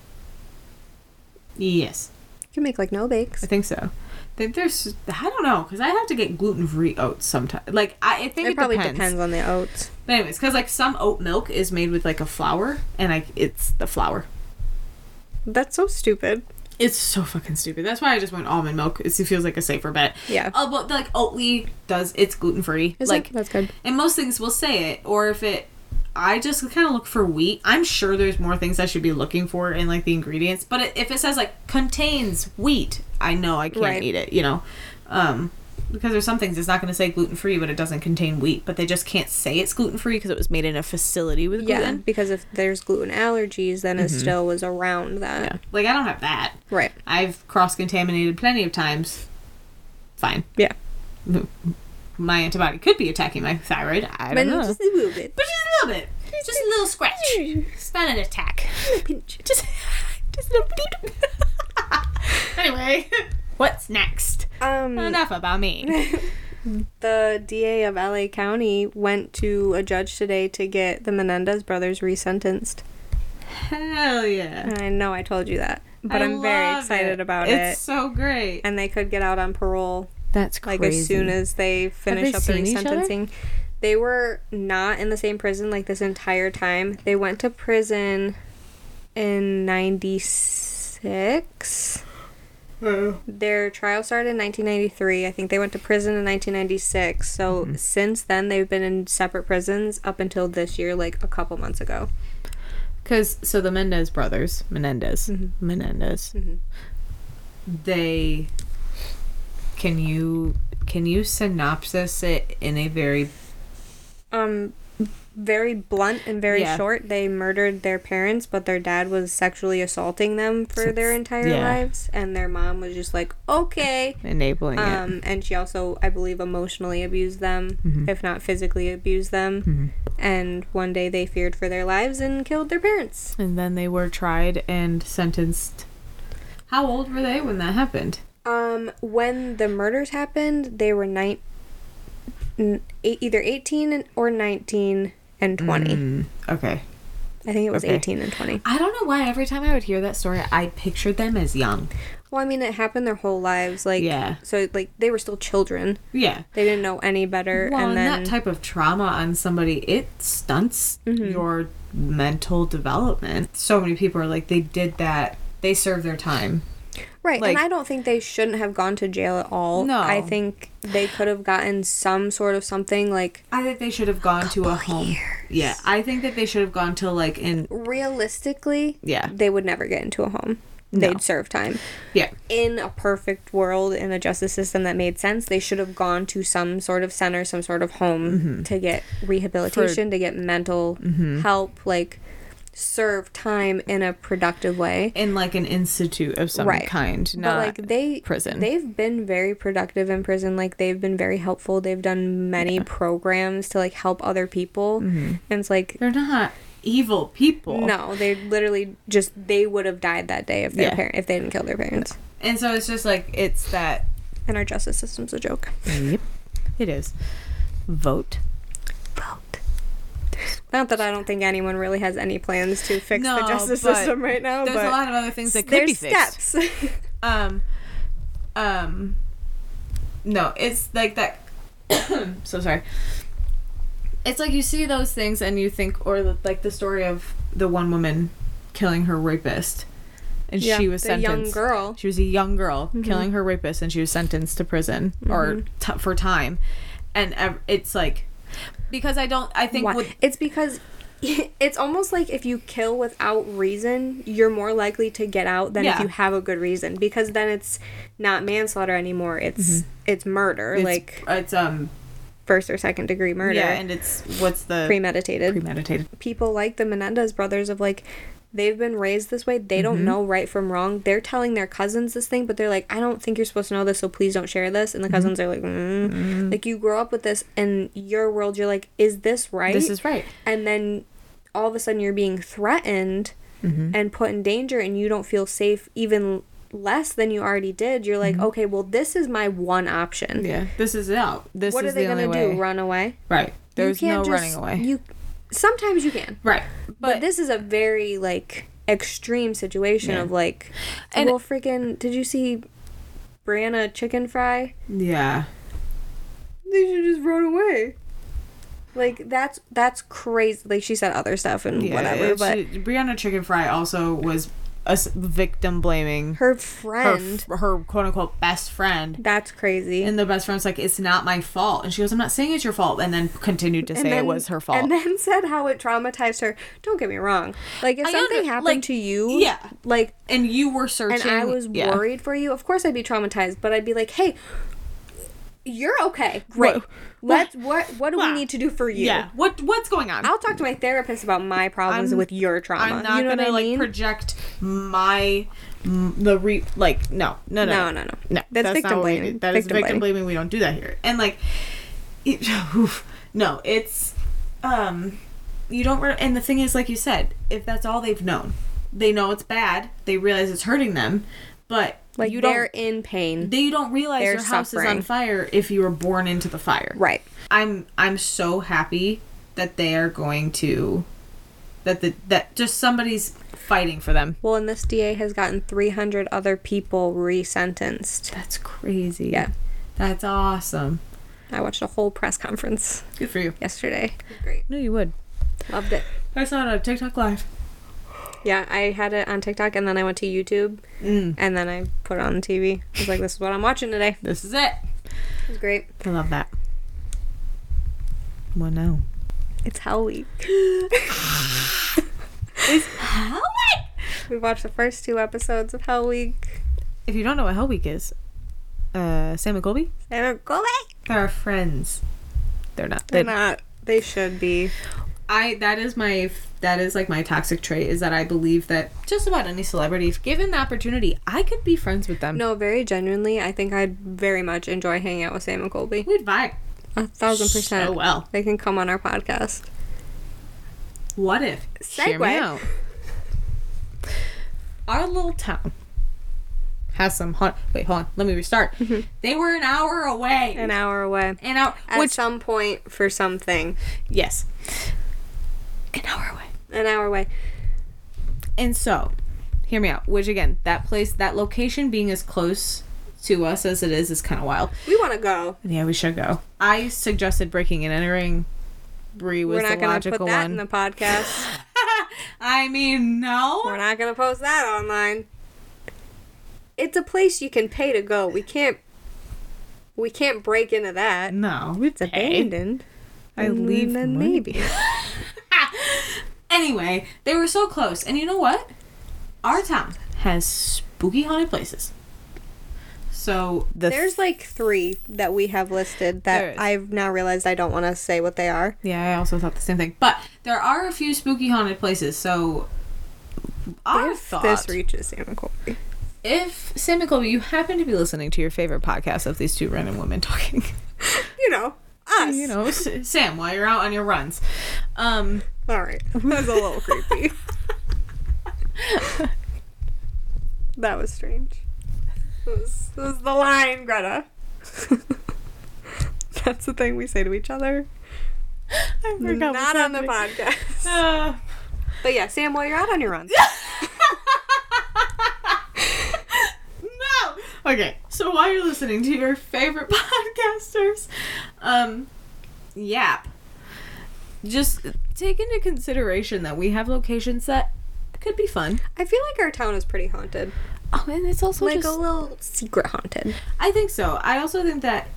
Yes. You can make like no bakes. I think so. I think there's, I don't know, because I have to get gluten-free oats sometimes. Like, I think It it probably depends. depends on the oats. But anyways, because like some oat milk is made with like a flour, and it's the flour. That's so stupid. It's so fucking stupid. That's why I just went almond milk. It feels like a safer bet. Yeah. Oh, but like Oatly it's gluten free. Is Like, it? That's good. and most things will say it. Or if I just kind of look for wheat. I'm sure there's more things I should be looking for in like the ingredients. But if it says like contains wheat, I know I can't Right. eat it. You know, because there's some things it's not going to say gluten free, but it doesn't contain wheat. But they just can't say it's gluten free because it was made in a facility with Yeah, gluten. because if there's gluten allergies, then it still was around that. Yeah. Like I don't have that. Right. I've cross-contaminated plenty of times. Fine. Yeah. My antibody could be attacking my thyroid. I don't know. Just a little bit. But just a little bit. Just a little scratch. It's not an attack. Pinch. Just a little bleep. Anyway, what's next? Enough about me. The DA of LA County went to a judge today to get the Menendez brothers resentenced. Hell yeah. I know I told you that, but I'm very love excited it. about It's it. so great. And they could get out on parole That's like as soon as they finish they up their seen each other? resentencing. They were not in the same prison like this entire time. They went to prison in 96. Their trial started in 1993. I think they went to prison in 1996. So since then, they've been in separate prisons up until this year, like a couple months ago. Because, so the Menendez brothers, Menendez, they, can you synopsis it in a very, Very blunt and very Yeah. short. They murdered their parents, but their dad was sexually assaulting them for their entire yeah. lives, and their mom was just like, okay. enabling it? And she also, I believe, emotionally abused them, if not physically abused them. And one day they feared for their lives and killed their parents. And then they were tried and sentenced. How old were they when that happened? When the murders happened, they were either 18 or 19 and 20. Okay. I think it was Okay. 18 and 20. I don't know why every time I would hear that story, I pictured them as young. Well, I mean, it happened their whole lives. Like, Yeah. So, like, they were still children. Yeah. They didn't know any better. Well, and then that type of trauma on somebody, it stunts your mental development. So many people are like, they did that. They served their time. Right, like- and I don't think they shouldn't have gone to jail at all. No. I think they could have gotten some sort of something, like, I think they should have gone to a home. years. Yeah. I think that they should have gone to like in. realistically, Yeah. they would never get into a home. No. They'd serve time. Yeah. In a perfect world, in a justice system that made sense, they should have gone to some sort of center, some sort of home to get rehabilitation, to get mental help, like, serve time in a productive way. In like an institute of some Right. kind, not But like prison. they've been very productive in prison. Like, they've been very helpful. They've done many programs to like help other people, and it's like, They're not evil people. no, they literally just, they would have died that day if their if they didn't kill their parents. And so it's just like, it's that. And our justice system's a joke. Yep. It is. Vote. Not that I don't think anyone really has any plans to fix No, the justice but system right now. There's but a lot of other things that could be there's fixed. steps. No, it's like that. So sorry. It's like you see those things and you think, or like the story of the one woman killing her rapist, and Yeah, she was the sentenced. young girl. She was a young girl killing her rapist, and she was sentenced to prison or for time, and it's like, because I think Why? with, It's because it's almost like if you kill without reason, you're more likely to get out than if Yeah. you have a good reason, because then it's not manslaughter anymore. It's murder, like it's first or second degree murder. yeah, and it's what's the premeditated. People like the Menendez brothers, of like, they've been raised this way. They don't know right from wrong. They're telling their cousins this thing, but they're like, I don't think you're supposed to know this, so please don't share this. And the cousins are like, like, you grow up with this in your world. You're like, is this right? This is right. And then all of a sudden you're being threatened and put in danger, and you don't feel safe even less than you already did. You're like, okay, well, this is my one option. Yeah, this is out. This What is are they the only gonna do? way. Run away? Right. There's You no can't running just- away. Sometimes you can. Right. But this is a very, like, extreme situation Yeah. of, like, And- well, freaking, did you see Brianna Chicken Fry? Yeah. They should just run away. Like, that's crazy. Like, she said other stuff and whatever, but Brianna Chicken Fry also was a victim blaming her friend, her quote unquote best friend. that's crazy. And the best friend's like, it's not my fault. And she goes, I'm not saying it's your fault. And then continued to say it was her fault. And then said how it traumatized her. Don't get me wrong. Like, if something happened like, to you, yeah. like, And you were searching. and I was worried for you, of course I'd be traumatized, but I'd be like, hey, you're okay. Great. What do we need to do for you? Yeah. What's going on? I'll talk to my therapist about my problems with your trauma. I'm not you know gonna what I mean? project my no. No. That's victim not what we blaming. do. That is victim blaming. We don't do that here. And like, no, it's you don't. And the thing is, like you said, if that's all they've known, they know it's bad. They realize it's hurting them, but like, they're in pain. They don't realize They're your house is suffering. on fire if you were born into the fire. Right. I'm so happy that they are going to that just somebody's fighting for them. Well, and this DA has gotten 300 other people resentenced. That's crazy. Yeah. That's awesome. I watched a whole press conference Good for you. yesterday. It was great. No, you would. Loved it. I saw it on TikTok Live. Yeah, I had it on TikTok, and then I went to YouTube, and then I put it on the TV. I was like, this is what I'm watching today. This is it. It was great. I love that. Well, no. It's Hell Week. It's Hell Week! We watched the first 2 episodes of Hell Week. If you don't know what Hell Week is, Sam and Colby? And go away. They're friends. They're not. They're not. They should be. That is like my toxic trait, is that I believe that just about any celebrity, if given the opportunity, I could be friends with them. No, very genuinely, I think I'd very much enjoy hanging out with Sam and Colby. We'd vibe 1,000%. so well. They can come on our podcast. What if? Hear me Segue. out. Our little town has some wait, hold on, let me restart. They were an hour away. An hour away. At some point for something. Yes. An hour away. An hour away. And so, hear me out. Which again, that location being as close to us as it is kind of wild. We want to go. Yeah, we should go. I suggested breaking and entering. Bree was the logical one. We're not going to put that in the podcast. I mean, no. We're not going to post that online. It's a place you can pay to go. We can't break into that. No, it's abandoned. I leave then maybe. Anyway, they were so close, and you know what? Our town has spooky haunted places. So there's like 3 that we have listed that I've now realized I don't want to say what they are. Yeah, I also thought the same thing. But there are a few spooky haunted places. So I thought this reaches Sam and Colby. If Sam and Colby, you happen to be listening to your favorite podcast of these 2 random women talking, you know, us. You know, Sam, while you're out on your runs. All right, that was a little creepy. That was strange. This was the line, Greta. That's the thing we say to each other. I forgot. Not on the podcast. But yeah, Sam, while you're out on your runs. No! Okay, so while you're listening to your favorite podcasters, yap. Just take into consideration that we have locations that could be fun. I feel like our town is pretty haunted. Oh, and it's also like a little secret haunted. I think so. I also think that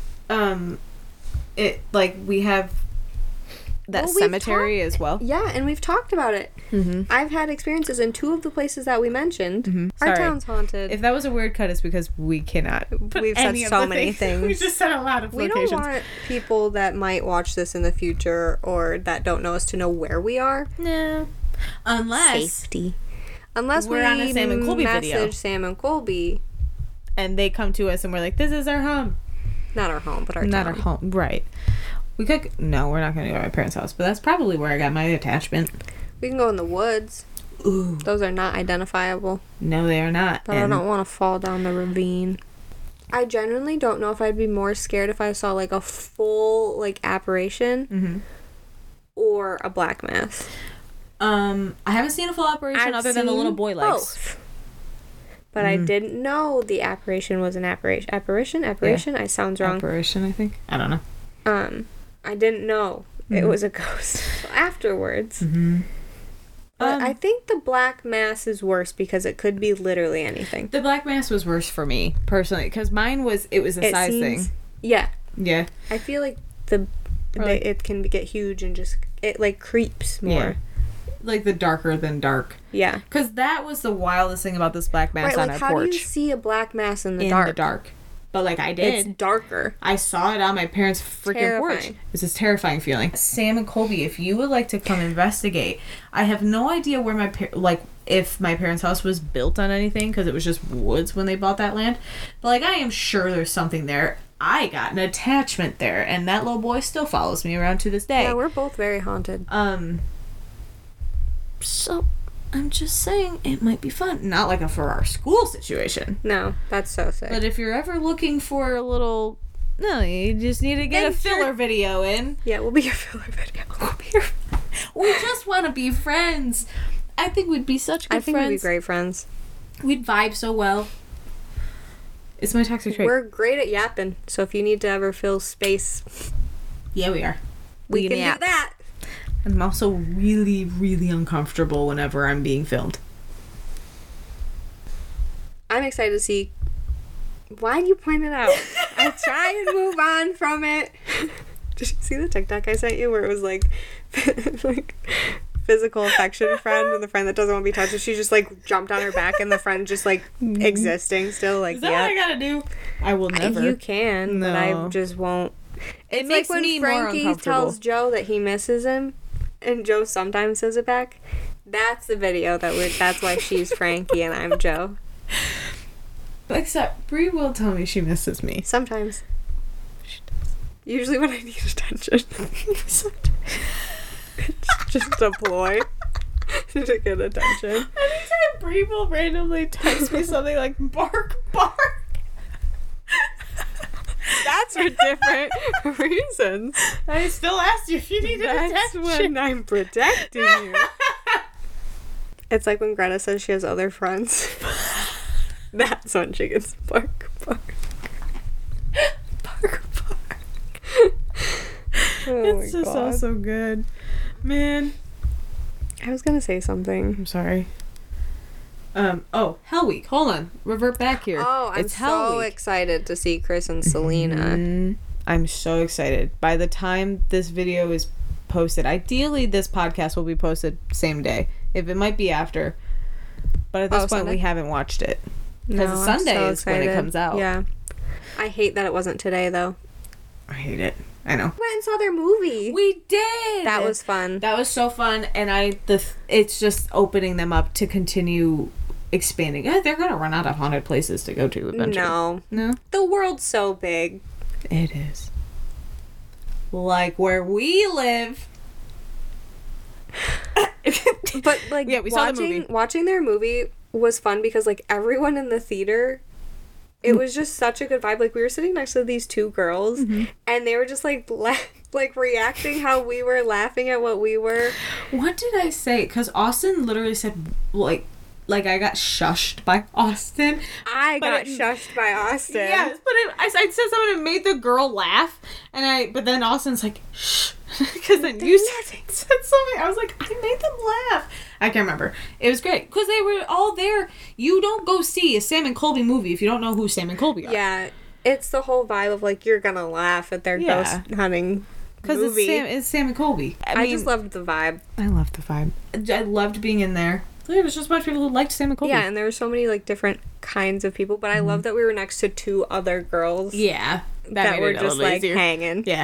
we have that cemetery as well. Yeah, and we've talked about it. Mm-hmm. I've had experiences in 2 of the places that we mentioned. Mm-hmm. Our town's haunted. If that was a weird cut, it's because we cannot. We've said so many things. We just said a lot of locations. We don't want people that might watch this in the future or that don't know us to know where we are. No. Unless we're on a Sam and Colby video. Message Sam and Colby. And they come to us and we're like, this is our home. Not our home, but our town. Not our home, right. We could... No, we're not going to go to my parents' house, but that's probably where I got my attachment. We can go in the woods. Ooh. Those are not identifiable. No, they are not. But I don't want to fall down the ravine. I genuinely don't know if I'd be more scared if I saw, like, a full, like, apparition or a black mass. I haven't seen a full apparition other than the little boy legs. Both. But I didn't know the apparition was an apparition. Apparition? Yeah. I sounds wrong. Apparition, I think. I don't know. I didn't know it was a ghost afterwards. Mm-hmm. But I think the black mass is worse because it could be literally anything. The black mass was worse for me, personally, because mine was a size thing. Yeah. Yeah. I feel like it can get huge and just, it, like, creeps more. Yeah. Like the darker than dark. Yeah. Because that was the wildest thing about this black mass on our porch. How do you see a black mass in the dark? But, like, I did. It's darker. I saw it on my parents' freaking porch. It was this terrifying feeling. Sam and Colby, if you would like to come investigate, I have no idea where if my parents' house was built on anything, because it was just woods when they bought that land. But, like, I am sure there's something there. I got an attachment there, and that little boy still follows me around to this day. Yeah, we're both very haunted. So, I'm just saying it might be fun. Not like for our school situation. No, that's so sick. But if you're ever looking for a little... No, you just need to get a filler video in. Yeah, we'll be your filler video. We just want to be friends. I think we'd be such good friends. I think we'd be great friends. We'd vibe so well. It's my toxic trait. We're great at yapping, so if you need to ever fill space... Yeah, we are. We can do that. I'm also really, really uncomfortable whenever I'm being filmed. I'm excited to see... Why do you point it out? I try and move on from it. Did you see the TikTok I sent you where it was like physical affection friend and the friend that doesn't want to be touched? And she just like jumped on her back and the friend just like existing still. Like, is that what I gotta do? I will never. You can, but I just won't. It makes like me when more Frankie uncomfortable. tells Joe that he misses him, and Joe sometimes says it back. That's the video that's why she's Frankie and I'm Joe. Except Brie will tell me she misses me. Sometimes. She does. Usually when I need attention. It's just a ploy to get attention. Anytime And Bree will randomly text me something like, bark, bark. That's for different reasons. I still asked you if you needed That's attention. when I'm protecting you. It's like when Greta says she has other friends. That's when she gets bark, bark. Bark, bark. Oh It's my just God. all so good. Man. I was gonna say something. I'm sorry. Hell Week. Hold on. Revert back here. Oh, I'm It's Hell so Week. excited to see Chris and Selena. Mhm. I'm so excited. By the time this video is posted, ideally this podcast will be posted same day. If it might be after. But at this point Sunday? we haven't watched it. Because No, I'm Sunday so is when it excited. comes out. Yeah. I hate that it wasn't today, though. I hate it. I know. Went and saw their movie. We did. That was fun. That was so fun, and it's just opening them up to continue expanding. They're gonna run out of haunted places to go to eventually. No, The world's so big. it is. Like where we live. But, like, Yeah, we saw the movie. watching their movie was fun because, like, everyone in the theater, it was just such a good vibe. Like, we were sitting next to these two girls, and they were just, like, reacting how we were laughing at what we were. What did I say? Because Austin literally said like I got shushed by Austin. I But got it- shushed by Austin. Yes, but I said something and made the girl laugh, but then Austin's like, shh, because then you said something. I was like, I made them laugh. I can't remember. It was great because they were all there. You don't go see a Sam and Colby movie if you don't know who Sam and Colby are. Yeah. It's the whole vibe of, like, you're gonna laugh at their Yeah. ghost hunting Because movie. it's Sam and Colby. I just loved the vibe. I loved the vibe. I loved being in there. There was just a bunch of people who liked Sam and Colby. Yeah, and there were so many, like, different kinds of people, but I love that we were next to two other girls Yeah. that made were it a just, little like, easier. hanging. Yeah.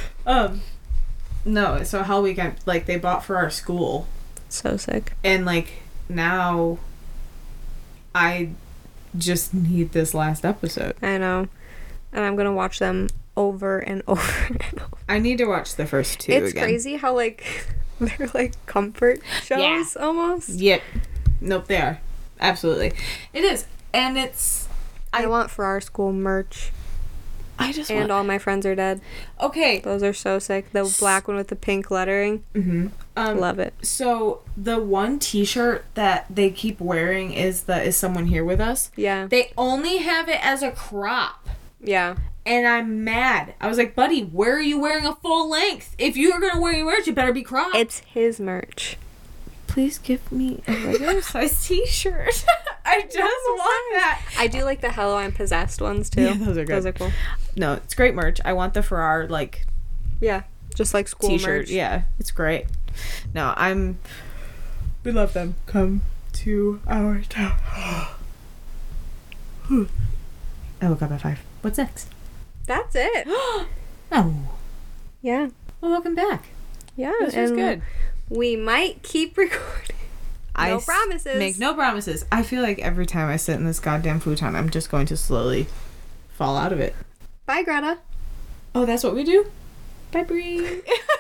No, so Hell Week, they bought for our school. So sick. And, now I just need this last episode. I know. And I'm gonna watch them over and over and over. I need to watch the first two It's again. crazy how, like, they're, like, comfort shows almost. Yep. Nope, they are. Absolutely. It is. And it's... I want for our school merch. I just And want... All My Friends Are Dead. Okay. Those are so sick. The black one with the pink lettering. Mm-hmm. Love it. So, the one t-shirt that they keep wearing is Someone Here With Us. Yeah. They only have it as a crop. Yeah. And I'm mad. I was like, buddy, where are you wearing a full length? If you're going to wear your merch, you better be cropped. It's his merch. Please give me a regular size t-shirt. I just want that. I do like the Hello I'm Possessed ones too. Yeah, those are good. Those are cool. No, it's great merch. I want the Farrar, Yeah. Just like school t-shirt. merch. Yeah, it's great. No, we love them. Come to our town. I woke up at 5. What's next? That's it. Oh. Yeah. Well, welcome back. Yeah. This was and good. We might keep recording. No promises. Make no promises. I feel like every time I sit in this goddamn futon, I'm just going to slowly fall out of it. Bye, Greta. Oh, that's what we do? Bye, Bree.